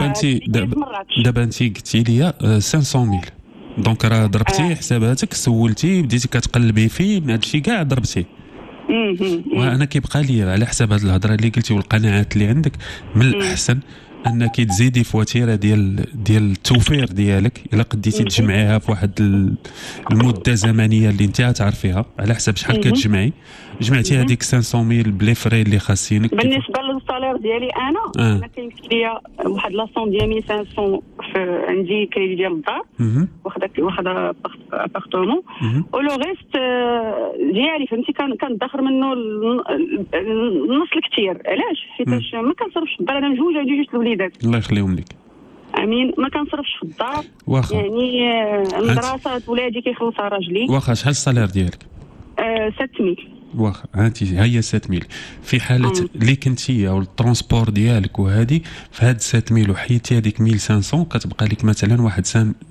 دابا انت قلتي لي 500000، دونك راه ضربتي حساباتك سولتي بديتي كتقلبي فيه من هذا الشيء كاع ضربتي. وانا كيبقى لي على حساب هذه الهضره اللي قلتي والقناعات اللي عندك من الاحسن انك تزيدي في وتيره ديال التوفير ديالك الا قديتي تجمعيها في واحد المده زمنيه اللي انت تعرفيها على حسب شحال كتجمعي. جمعتي هذيك 500000 بلي فري اللي خاصينك. بالنسبه للصالير ديالي انا كاين ليا واحد لاصون ديال 1500 عندي كريدي ديال الدار واخد ابارتمون ولو غيست ديالي فهمتي كندخر منه النص الكثير. علاش؟ حيتاش ما كنصرفش في الدار، انا مجوجه عندي جوج الوليدات الله يخليهم لك. امين. ما كنصرفش في الدار واخا. يعني المدرسه ولادي كيخلصها راجلي. واخا شحال الصالير ديالك؟ 6000. واخا هي 600000 في حاله اللي كنتي او الترونسبور ديالك وهذه في هاد 600000 وحيتي هذيك 1500 كتبقى لك مثلا واحد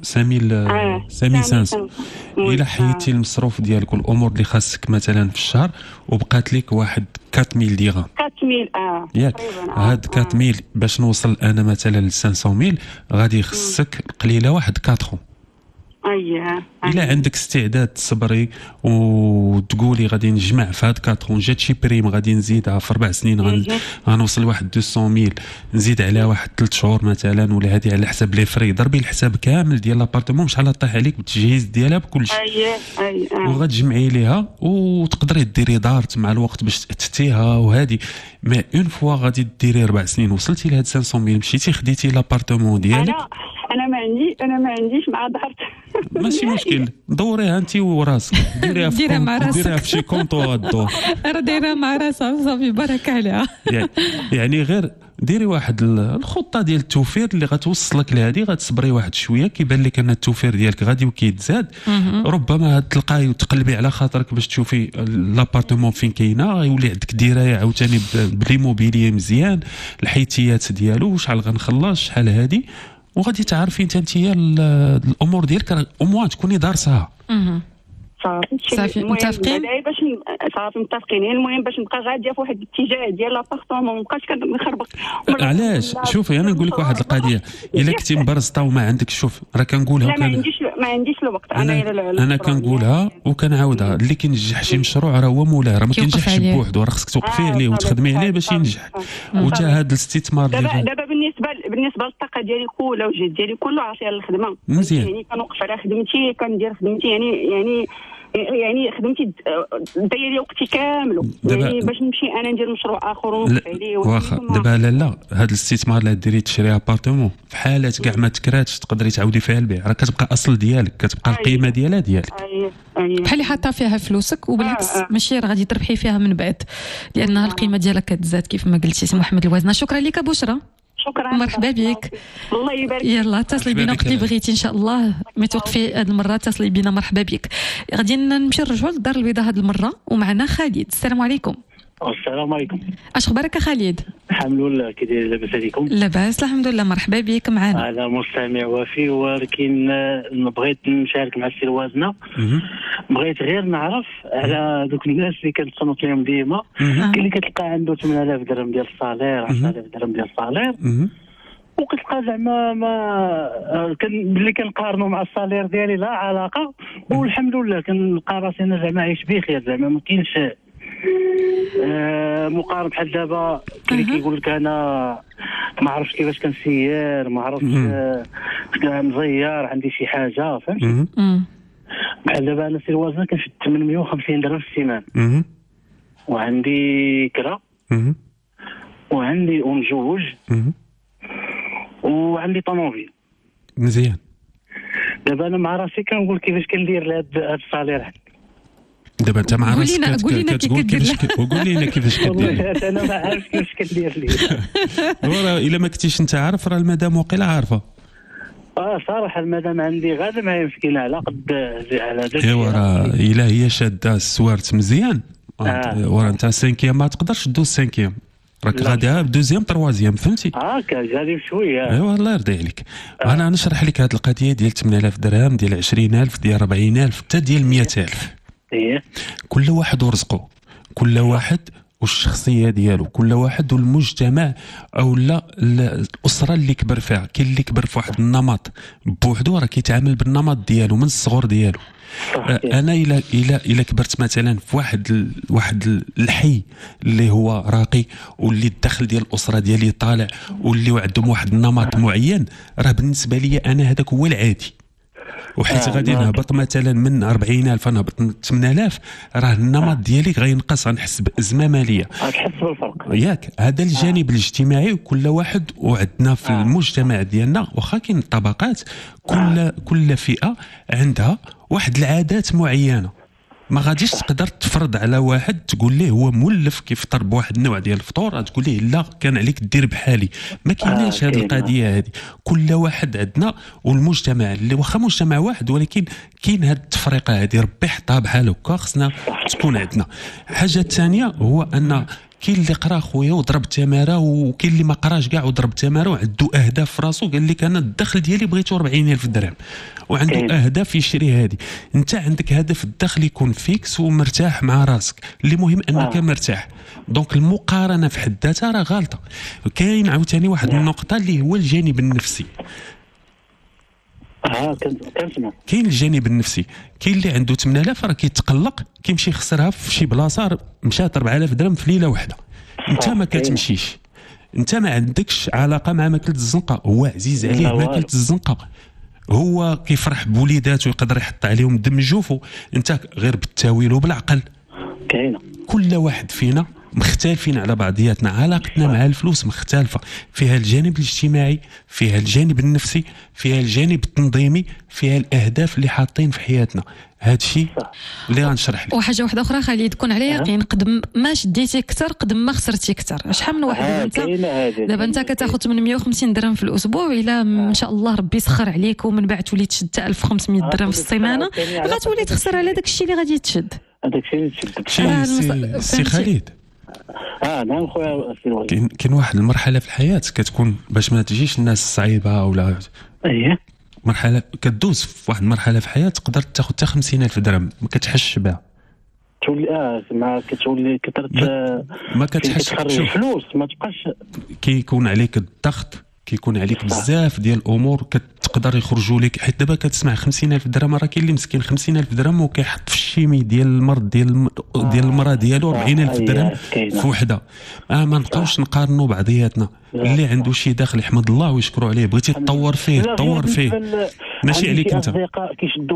5500. الا حيتي المصروف ديالك والامور اللي خاصك مثلا في الشهر وبقات لك واحد 4000 درهم. 4000 ياك هاد 4000 باش نوصل انا مثلا ل 500000 غادي خصك قليله واحد 4 إلا عندك استعداد تصبري وتقولي غادي نجمع في هاد 4 جات شي بريم غادي نزيدها في 4 سنين غنوصل واحد 200000 نزيد عليها واحد 3 شهور مثلا ولا هذه على حساب لي فري. ضربي الحساب كامل ديال لابارتمون شحال طيح عليك بالتجهيز ديالها بكل شيء. وغتجمعي ليها وتقدري ديري دار مع الوقت باش تأتيها وهذه. ما اون فوا غادي ديري 4 سنين وصلتي لهاد 500000 مشيتي خديتي لابارتمون ديالك. انا ما عنديش مع دارت. ماشي مشكل، دوريها انت وراسك ديريها مع راسك، ديريها في شي كونط وغدور راه دايره مع راسها صافي بركه عليها. يعني غير ديري واحد الخطه ديال التوفير اللي غتوصلك لهذه. غتصبري واحد شويه كيبان لك ان التوفير ديالك غادي وكيتزاد. ربما تلقاي وتقلبي على خاطرك باش تشوفي لابارتمون فين كاينه، يولي عندك درايه عاوتاني بليموبيليه مزيان الحيتيات ديالو شحال غنخلص شحال هذه، وغادي تعرفي انت هي الامور ديالك اموال تكوني دارسها. صافي متفقين باش صافي متفقين. المهم باش نبقى غاديه في واحد الاتجاه ديال لابارتمون ما نبقاش كنخربق. علاش؟ شوفي انا نقول لك واحد القضيه، الا كنتي مبرزطه وما عندك شوف راه كنقولها لا ما عنديش الوقت. انا كنقولها وكنعاودها اللي كينجح شي مشروع راه هو مولاه، راه ما كينجحش بوحدو، راه خصك توقفي عليه وتخدمي عليه باش ينجح. وتا هذا الاستثمار دابا بالنسبه للطاقه ديالي كلها والجهد ديالي كله عاطيه للخدمه مزيان. يعني كنوقف على خدمتي كندير خدمتي يعني يعني خدمتي دايره وقتي كامل يعني باش نمشي انا ندير مشروع اخر ونوقف عليه. واخا دابا لا هذا الاستثمار اللي ديري تشري ابارتمون في حالات كاع ما تكراتش تقدري تعاودي فيها البيع، راه كتبقى اصل ديالك، كتبقى القيمه ديالها ديالك بحال اللي حاطه فيها فلوسك وبالعكس ماشي راه غادي تربحي فيها من بعد لانها القيمه ديالها كتزاد كيف ما قلتي سي محمد الوازنه. شكرا لك بشرى. شكرا مرحبا بك. الله يبارك. يلا اتصلي بينا وقت اللي بغيتي ان شاء الله ما توقفي هذه المره اتصلي بينا. مرحبا بك. غادي نمشي نرجعوا للدار البيضاء هذه المره ومعنا خالد. السلام عليكم. السلام عليكم. اش اخبارك خالد؟ الحمد لله. كي داير لاباس عليكم؟ لاباس الحمد لله. مرحبا بك معنا. انا مستمع وفي ولكن بغيت نشارك مع السي الوازنه. بغيت غير نعرف على دوك الناس اللي كنتصنت لهم ديما كاين اللي كتلقى عنده 8000 درهم ديال الصالير 10000 درهم ديال الصالير وكتلقى زعما ما اللي كنقارنوا مع الصالير ديالي لا علاقه والحمد لله كنلقى راسي انا زعما عايش بخير زعما ما كاينش مقارن بحال دابا اللي كيقول لك انا ما عرفتش كيفاش كنسير ما عرفتش مزير عندي شي حاجه فهمتي. بحال دابا انا سي الوزن كنشد 850 درهم في السيمانه وعندي كرا وعندي ومجوج وعندي طوموبيل مزيان. دابا انا مع راسي كنقول كيفاش كندير لهاد الصالير. دابا انت مع راسك كتقول كيفاش قول لينا كيفاش كدير. انا ما عارف كيفاش كندير ليه. وراه الا ما كنتيش انت عارف راه المدام وقيله عارفه. صراحه المدام عندي غادا معايا مسكينه على قد على داك. ايوا راه الا هي شاده السوارت مزيان وراه انت سانكيام ما تقدرش دوز سانكيام راك غادي دوزيام طروازيام فهمتي. هكا جاري شويه. ايوا الله يرضي عليك. انا نشرح لك هذه القضيه ديال 8000 درهم ديال 20000 ديال 40000 حتى ديال 100000. كل واحد ورزقه، كل واحد والشخصيه ديالو، كل واحد والمجتمع او لا الاسره اللي كبر فيها. كاين اللي كبر في واحد النمط بوحدو راه كيتعامل بالنمط ديالو من الصغر ديالو. انا الى كبرت مثلا في واحد الحي اللي هو راقي واللي الدخل ديال الاسره ديالي طالع واللي عندهم واحد النمط معين راه بالنسبه لي انا هذاك هو العادي. وحيت غادي نهبط مثلا من 40000 نهبط من 8000 راه النمط ديالي غينقص غنحس بازمه ماليه. غتحس بالفرق ياك. هذا الجانب الاجتماعي وكل واحد وعندنا في المجتمع ديالنا واخا كاين الطبقات كل فئه عندها واحد العادات معينه. ما غاديش تقدر تفرض على واحد تقول ليه هو مولف كيفطر بواحد النوع ديال الفطور تقول ليه لا كان عليك دير بحالي. ما كايناش هذه القضيه هذه. كل واحد عندنا والمجتمع اللي واخا مجتمع واحد ولكن كاين هذه التفرقه هذه ربي حطها بحال هكا خصنا تكون عندنا. حاجه ثانيه هو ان كاين اللي قرا خويا وضرب تماره وكاين اللي ما قراش كاع وضرب تماره وعنده اهداف في راسو قال لك انا الدخل ديالي بغيته 40000 درهم وعنده اهداف يشري هذه. انت عندك هدف الدخل يكون فيكس ومرتاح مع راسك اللي مهم انك مرتاح. دونك المقارنه في حد ذاتها راه غلطه. كاين عاوتاني واحد النقطه اللي هو الجانب النفسي. كنسمع. كاين الجانب النفسي. كاين اللي عنده 8000 راه كيتقلق كيمشي يخسرها في شي بلاصه مشات 4000 درهم في ليله واحده. انت ما كتمشيش. انت ما عندكش علاقه مع ماكله الزنقه. هو عزيز عليه ماكله الزنقه. هو كيفرح بوليداته ويقدر يحط عليهم دم جوفه. انت غير بالتاويل وبالعقل. كاينه. كل واحد فينا مختلفين على بعضياتنا. علاقتنا مع الفلوس مختلفة. فيها الجانب الاجتماعي، فيها الجانب النفسي، فيها الجانب التنظيمي، فيها الأهداف اللي حاطين في حياتنا. هذا الشيء اللي غنشرح لك. وحاجة واحدة أخرى خالد تكون على يقين قد ما شديتي أكثر قد ما خسرتي أكثر. شحال من واحد دابا أنت كتاخذ 850 درهم في الأسبوع إلا إن شاء الله ربي يسخر عليك ومن بعد تولي تشد 1500 درهم في السيمانة غتولي تخسر على داك الشيء اللي غادي تشد. هذاك الشيء اللي تشد. سي خالد. نعم خويا. كاين واحد المرحله في الحياه كتكون باش ما تجيش الناس صعيبه ولا مرحله كدوز في واحد المرحله في حياه تقدر تاخذ حتى 50000 درهم ما كتحش بها. تولي ما كتولي كثرت ما كتحش الفلوس ما تبقاش. كيكون عليك الضغط كيكون عليك بزاف ديال الامور كتقدر يخرجوا لك. حيت دابا كتسمع 50000 درهم راه كاين اللي مسكين 50000 درهم وكيحط في الشيمي ديال المرض ديال المراه ديالو 40000 درهم في وحده. ما نبقاوش نقارنوا بعضياتنا. اللي عنده شي داخل يحمد الله ويشكروا عليه. بغيتي تطور فيه تطور فيه. ماشي عندي عليك شي انت. اصدقاء كيشدوا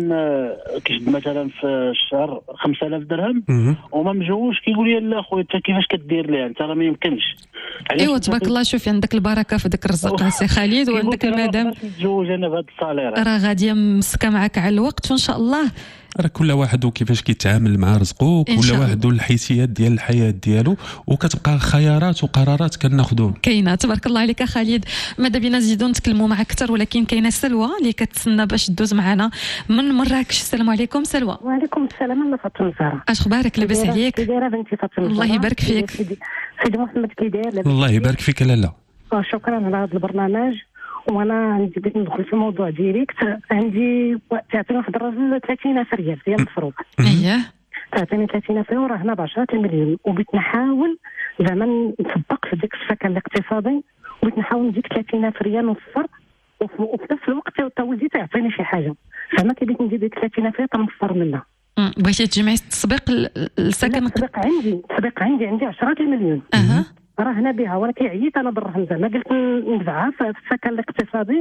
مثلا في الشهر 5000 درهم وما مجوش، كيقول لي لا خويا انت كيفاش كدير ليها انت راه ما يمكنش. ايوا تبارك الله، شوفي عندك البركه في ذاك الرزق سي خالد، وعندك المدام نتزوج انا بهذا الصالير راه غاديه مسكه معك على الوقت، وان شاء الله راه كل واحد وكيفاش كيتعامل مع رزقه، كل واحد والحيثيات ديال الحياه ديالو، وكتبقى خيارات وقرارات كناخذوهم. كاينه. تبارك الله عليك خالد. ماذا بينا نزيدو نتكلموا معك اكثر، ولكن كاينه سلوى اللي كتسنى باش تدوز معنا من مراكش. السلام عليكم سلوى. وعليكم السلام. انا فاطمه زهره. اش اخبارك؟ لاباس عليك؟ كي دايره بنتي فاطمه؟ الله يبارك فيك. سيدي محمد كي داير؟ الله يبارك فيك لاله. شكرا على هذا البرنامج. وانا عندي بغيت ندخل في الموضوع ديريكت. عندي تعطيني واحد الراجل 30,000 ريال ديال المصروف. اييه تعطيني 30,000 وراه هنا ب 10 مليون، وبغيت نحاول زعما نطبق في ديك السكن الاقتصادي، وبغيت نحاول نجيك 30,000 ريال نصفر، وفي نفس الوقت تا ولدي تعطيني شي حاجه، زعما كيبغيت ندير ديك 30,000 ريال تنصفر منها. بغيتي تجمعي التسبيق السكن؟ التسبيق عندي 10 مليون. راه هنا بها، ولكن عييت انا بالرهن، زعما قلت ندفعها في السكن الاقتصادي.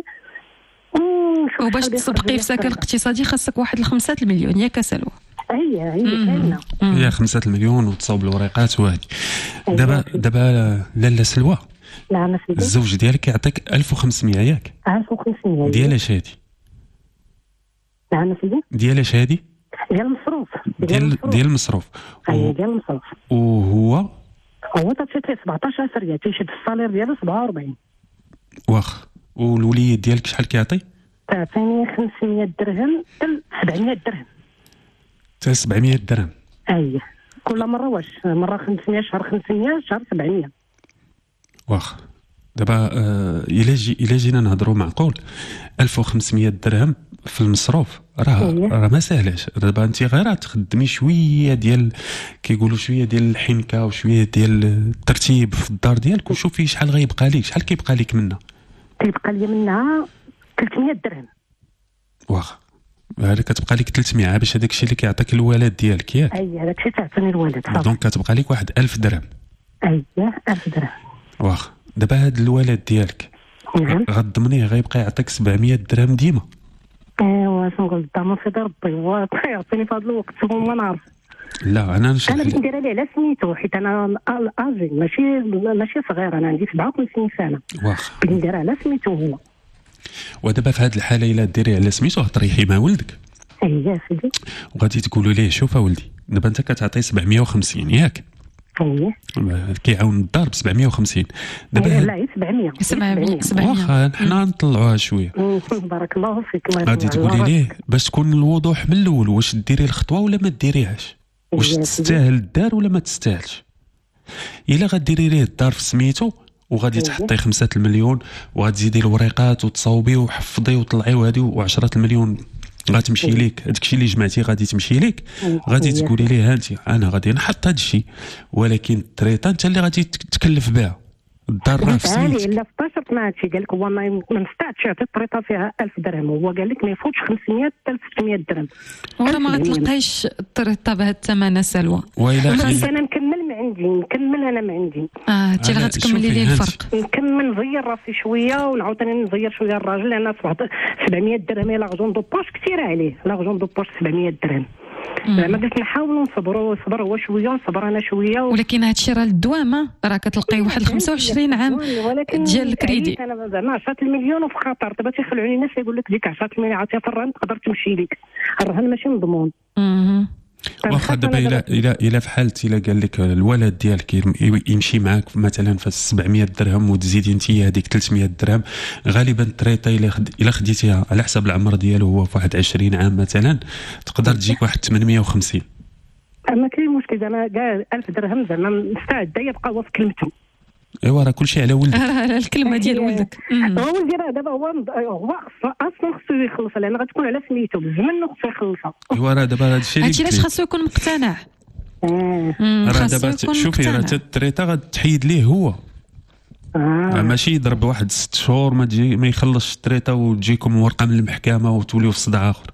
وباش تسبقي في سكن الاقتصادي خاصك واحد 5 مليون ياك سلوى؟ هي كاينه هي 5 المليون وتصاوب الورقات وهذه. دابا لاله سلوى، نعم سيدي، الزوج ديالك كيعطيك 1500 ياك؟ 1500 ديال اش هادي؟ نعم سيدي، ديال اش هادي؟ ديال المصروف. ديال المصروف. اييه ديال المصروف. وهو تعطيت ليه 17,000 ريال، تيشد الصالير ديالو 47. واخ. والوليد ديالك شحال كيعطي؟ تعطيني 500 درهم حتى 700 درهم. حتى 700 درهم. اييه كل مره واش مره 500 شهر 500 شهر 700. واخ. دابا الا جينا نهضروا معقول 1500 درهم في المصروف راه ما ساهلاش. دابا انت غير تخدمي شويه ديال كيقولوا شويه ديال الحنكه وشويه ديال الترتيب في الدار ديالك، وشوفي شحال غيبقى لك، شحال كيبقى لك منها؟ كيبقى لي منها 300 درهم. واخ. هذا كتبقى لك 300 باش هذاك الشيء اللي كيعطيك الوالد ديالك ياك؟ اي هذاك الشيء تعطيني الوالد. دونك كتبقى لك واحد 1000 درهم. اييه 1000 درهم. واخ. دابا هذا الوالد ديالك غضمنيه غيبقى يعطيك 700 درهم ديما؟ ايوا اش نقول الضامن في ربي، هو يعطيني في هذا الوقت وما نعرف. لا انا بغيت ندير عليه على سميتو، حيت انا اجي ماشي صغير، انا عندي 57 سنه. واخ. بغيت ندير على سميتو هو. ودابا في هذه الحاله الا ديري على سميتو تريحي مع ولدك. اييه سيدي. وغادي تقولوا ليه شوف اولدي دابا انت كتعطي 750 ياك؟ اييه كيعاون الدار ب 750. دابا لا 700. واخا حنا نطلعوها شويه. بارك الله فيك. غادي تقولي ليه باش تكون الوضوح من الاول، واش ديري الخطوه ولا ما ديريهاش، واش تستاهل الدار ولا ما تستاهلش. الا غديري ليه الدار في سميتو وغادي تحطي 5 المليون وغتزيدي الوريقات وتصاوبي وحفظي وطلعي وهذه و10 المليون غتمشي ليك، هذاك الشيء اللي جمعتي غادي تمشي ليك. غادي تقولي ليه هانتي انا غادي نحط هذا الشيء، ولكن التريطه انت اللي غادي تكلف بها. الدار راه في سميتك. الا فطاشت مع هادشي قال لك هو ما نستطيعش يعطي الطريطه فيها 1000 درهم، هو قال لك ما يفوتش 500 حتى 600 درهم. وراه ما غتلقايش الطريطه بهذا الثمن سلوى. انا نكمل ما عندي، انا ما عندي. انت اللي غتكملي ليه الفرق. نكمل نغير راسي شويه ونعاود ثاني نغير شويه الراجل، لان 700 درهم لاغجون دو بوش كثيره عليه، لاغجون دو بوش 700 درهم. زعما قلت نحاولوا نصبروا، يصبر هو شويه ونصبر انا شويه ولكن هادشي راه للدوامه، راه كتلقاي واحد 25 عام ديال الكريدي. انا زعما 10 المليون وفي خطر. دابا تيخلعوا لي ناس يقول لك ديك 10 المليون عطيها في الرهن تقدر تمشي لك، الرهن ماشي مضمون. واخا دابا الا في حالة الا قال لك الولد ديالك يمشي معاك مثلا في 700 درهم وتزيدي انت هذيك 300 درهم، غالبا الطريطه الا خديتيها على حسب العمر ديالو هو في واحد 20 عام مثلا تقدر تجيك واحد 850. ما كاين مشكل، زعما كاع 1000 درهم زعما مستعد يبقى هو في كلمته. ايوا راه كلشي على ولدك. على الكلمه ديال ولدك. هو ولدي راه دابا هو اصلا خصو يخلصها، لان غتكون على سميتو بالزمن خصو يخلصها. ايوا راه دابا هادشي اللي هادشي علاش خاصو يكون مقتنع. راه دابا شوفي راه الطريطه غتحيد ليه هو. ماشي يضرب واحد 6 شهور ما يخلصش الطريطه وتجيكم ورقه من المحكمه وتوليو في صداع اخر.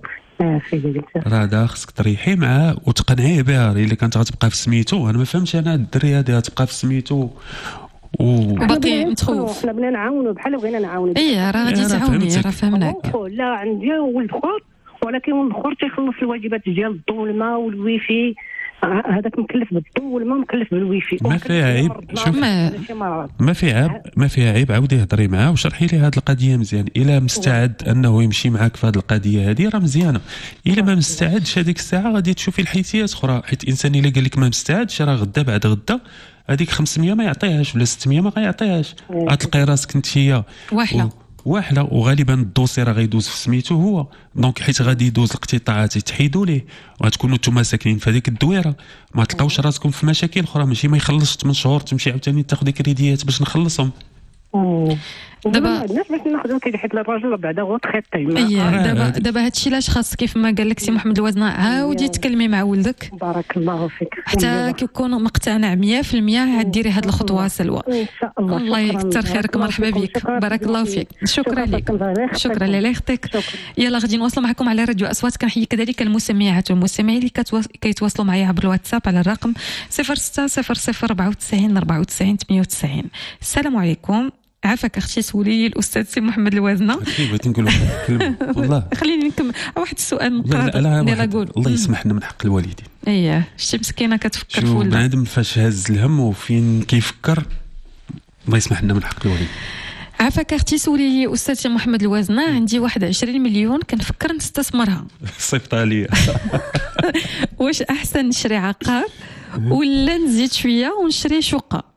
راه دا خصك تريحي معاه وتقنعيه بها. الا كانت غتبقى في سميتو، انا ما فهمتش انا الدري هذه غتبقى في سميتو وباقي متخوف. حنا بغينا نعاونوا بحال بغينا نعاونوا. راه غادي تعاوني، راه فهمناك. لا عندي ولد خوت، ولكن ولد خوت تيخلص الواجبات ديال الضو والماء والويفي، هذاك مكلف بالضو والماء مكلف بالويفي. ما فيها عيب. شوف ما فيها عيب عاودي هضري معاه وشرحي لي هذه القضيه مزيان. الا مستعد انه يمشي معاك في هذه القضيه هذه راه مزيانه. الا ما مستعدش هذيك الساعه غادي تشوفي الحيتيات اخرى، حيت الانسان الا قال لك ما مستعدش راه غدا بعد غدا هذيك 500 ما يعطيهاش ولا 600 ما غيعطيهاش. غتلقاي راسك انت واحله وغالبا الدوسي راه غيدوز في سميتو هو، دونك حيت غادي يدوز القطاعات يتحيدوا ليه وغتكونوا نتوما ساكنين في هذيك الدويره، ما تلقاوش راسكم في مشاكل اخرى. ماشي ما يخلصش 8 شهور تمشي عاوتاني تاخذي كريديات باش نخلصهم. دابا ما عندناش باش ناخذوا كيد حيت الراجل بعدا هو تخيطي. دابا هادشي علاش خاص كيف ما قال لك سي محمد الوزنه عاودي تكلمي مع ولدك. بارك الله فيك. حتى كيكون مقتنع 100% عاد ديري هاد الخطوه سلوى. ان شاء الله. الله يكثر خيرك، مرحبا بك، بارك الله فيك. شكرا لك، شكرا لاختك. يلا غادي نواصلوا معكم على راديو اصوات. كنحيي كذلك المستمعات والمستمعين اللي كيتواصلوا معايا عبر الواتساب على الرقم 060094 94 98. السلام عليكم. عافاك اختي سولي الاستاذ سي محمد الوزنه. بغيت نقول كلمه والله. خليني نكمل واحد السؤال لا الله يسمح لنا من حق الوالدين. شتي مسكينه كتفكر في ولدها. بنادم فاش هز الهم وفين كيفكر الله يسمح لنا من حق الوالدين. عافاك اختي سولي استاذ سي محمد الوزنه، عندي 21 مليون كنفكر نستثمرها. صيفط عليا. واش احسن نشري عقار ولا نزيد شويه ونشري شقه؟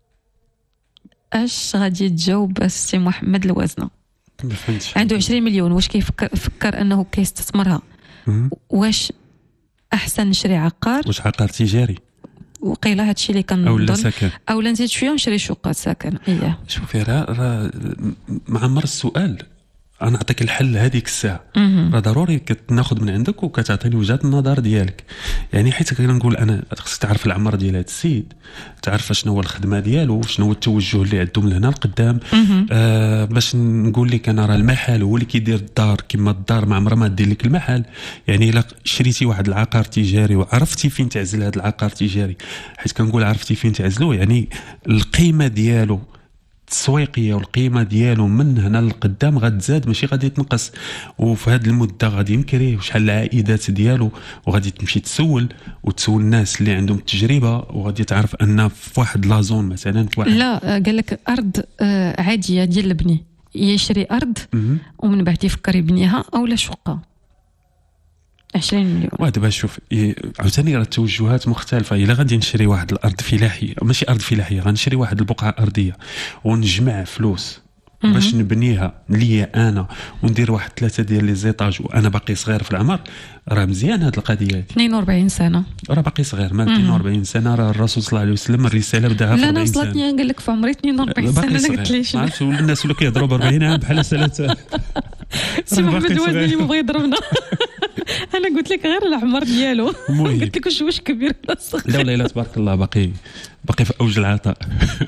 اش غادي تجاوب السي محمد الوزنه؟ ما فهمتش. عنده 20 مليون، واش فكر انه كيستثمرها؟ واش احسن نشري عقار؟ واش عقار تجاري؟ وقيله هادشي اللي كنظن، اولا سكن، اولا نزيد شويه ونشري شقه سكن. شوفي راه معمر السؤال. انا نعطيك الحل هذيك الساعه، راه ضروري كتناخذ من عندك وكتعطيني وجهه النظر ديالك. يعني حيت كنقول انا خصك تعرف العمر ديال هذا السيد، تعرف شنو هو الخدمه ديالو، شنو هو التوجه اللي عنده من هنا لقدام. باش نقول لك انا راه المحل هو اللي كيدير الدار، كما الدار ما عمرها ما دير لك المحل. يعني الا شريتي واحد العقار تجاري وعرفتي فين تعزل هذا العقار التجاري، حيت كنقول عرفتي فين تعزلو يعني القيمه ديالو التسويقيه والقيمه ديالو من هنا للقدام غتزاد ماشي غادي تنقص. وفي هذه المده غادي نكريه وشحال العائدات ديالو، وغادي تمشي تسول الناس اللي عندهم التجربه، وغادي تعرف ان في واحد لازون مثلا في واحد لا قال لك ارض عاديه ديال البني، يشري ارض ومن بعد يفكر يبنيها اولا شقه 20 مليون. ودابا شوف عاوتاني راه التوجهات مختلفه. الا غادي نشري واحد الارض فلاحيه، ماشي ارض فلاحيه، غنشري واحد البقعه ارضيه ونجمع فلوس باش نبنيها ليا انا وندير واحد 3 ديال لي زيطاج وانا باقي صغير في العمر، راه مزيان هاد القضيه. 42 سنه راه باقي صغير، ما 42 سنه راه الرسول صلى الله عليه وسلم الرساله بداها في 40 سنه. لا انا وصلتني قال لك في عمري 42 سنه. انا قلت ليش ما عرفتش الناس ولا كيهضروا ب 40 عام بحال سالات سي محمد الوزني اللي بغى يضربنا. انا قلت لك غير العمر ديالو، قلت لك واش كبير ولا صغير. لا لا تبارك الله باقي في اوج العطاء.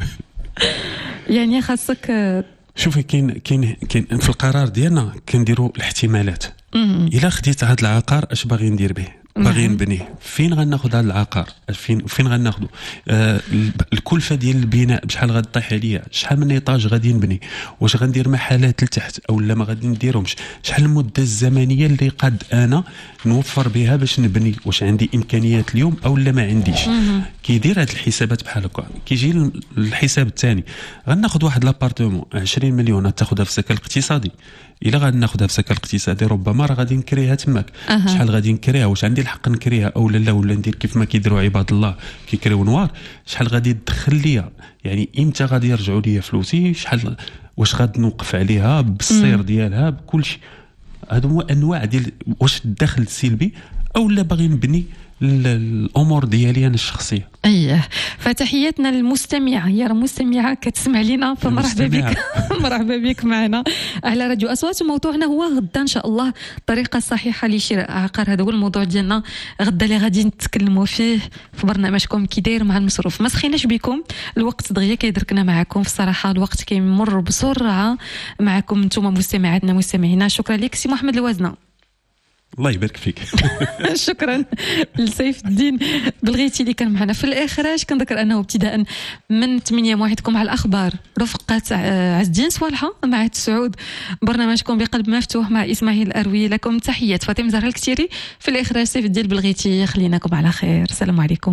يعني خاصك شوفي كاين في القرار ديالنا كنديروا الاحتمالات. الا خديت هذا العقار اش باغي ندير به؟ باغي نبنيه، فين غناخذ هذا العقار؟ فين غناخذه؟ الكلفه ديال البناء بشحال غطيح عليا؟ شحال من ايطاج غادي نبني؟ واش غندير محلات لتحت او لا ما غادي نديرهمش؟ شحال المده الزمنيه اللي قد انا نوفر بها باش نبني؟ واش عندي امكانيات اليوم او لا ما عنديش؟ كيدير هاد الحسابات بحال هكا. كيجي الحساب الثاني، غناخذ واحد لابارتمون 20 مليون تاخذها في السكن الاقتصادي. الا غادي ناخذها في سكن اقتصادي ربما راه غادي نكريها تماك. شحال غادي نكريها؟ واش عندي الحق نكريها او لا ولا ندير كيف ما كيديروا عباد الله كيكريو نوار؟ شحال غادي تدخل ليا؟ يعني امتى غادي يرجعوا ليا فلوسي؟ شحال واش غادي نوقف عليها بالصير ديالها بكل شيء؟ هادو هما انواع ديال واش الدخل سلبي او لا باغي نبني الامور ديالي انا الشخصيه. فتحياتنا للمستمعه، هي مستمعه كتسمع لينا، فمرحبا بك. مرحبا بك معنا على راديو اصوات. وموضوعنا هو غدا ان شاء الله الطريقه الصحيحه لشراء عقار. هذا هو الموضوع ديالنا غدا اللي غادي نتكلموا فيه في برنامجكم كي داير مع المصروف. ما سخيناش بكم، الوقت دغيا كيدركنا معكم. في الصراحه الوقت كيمر بسرعه معكم انتم مستمعاتنا مستمعينا. شكرا لك سي محمد الوزنه. الله يبارك فيك. شكرا لسيف الدين بلغيتي اللي كان معنا في الاخراج. كنذكر انه ابتداء من 8 موعدكم على الاخبار رفقه عز الدين صوالحه مع سعود، برنامجكم بقلب مفتوح مع اسماعيل اروي. لكم تحيات فاطمه زهره الكتيري، في الاخراج سيف الدين بلغيتي. خليناكم على خير، السلام عليكم.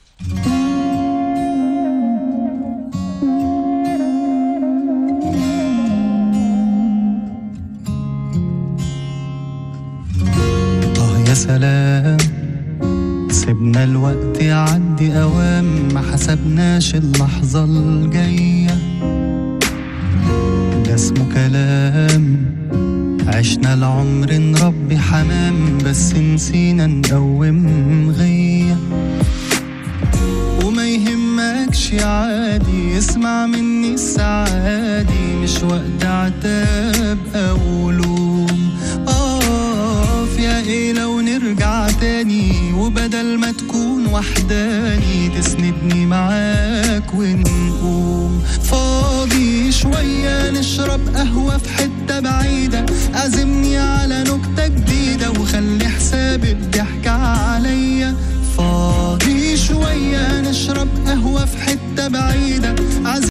يا سلام سيبنا الوقت يعدي أوام، ما حسبناش اللحظة الجاية، ده اسمه كلام. عشنا العمر نربي حمام، بس نسينا نقوم غية. وما يهمكش عادي، اسمع مني السعادي، مش وقت عتاب أو لوم. يا ايه لو نرجع تاني، وبدل ما تكون وحداني تسندني معاك ونقوم. فاضي شوية نشرب قهوة في حتة بعيدة، عزمني على نكتة جديدة وخلي حساب الضحك عليا. فاضي شوية نشرب قهوة في حتة بعيدة.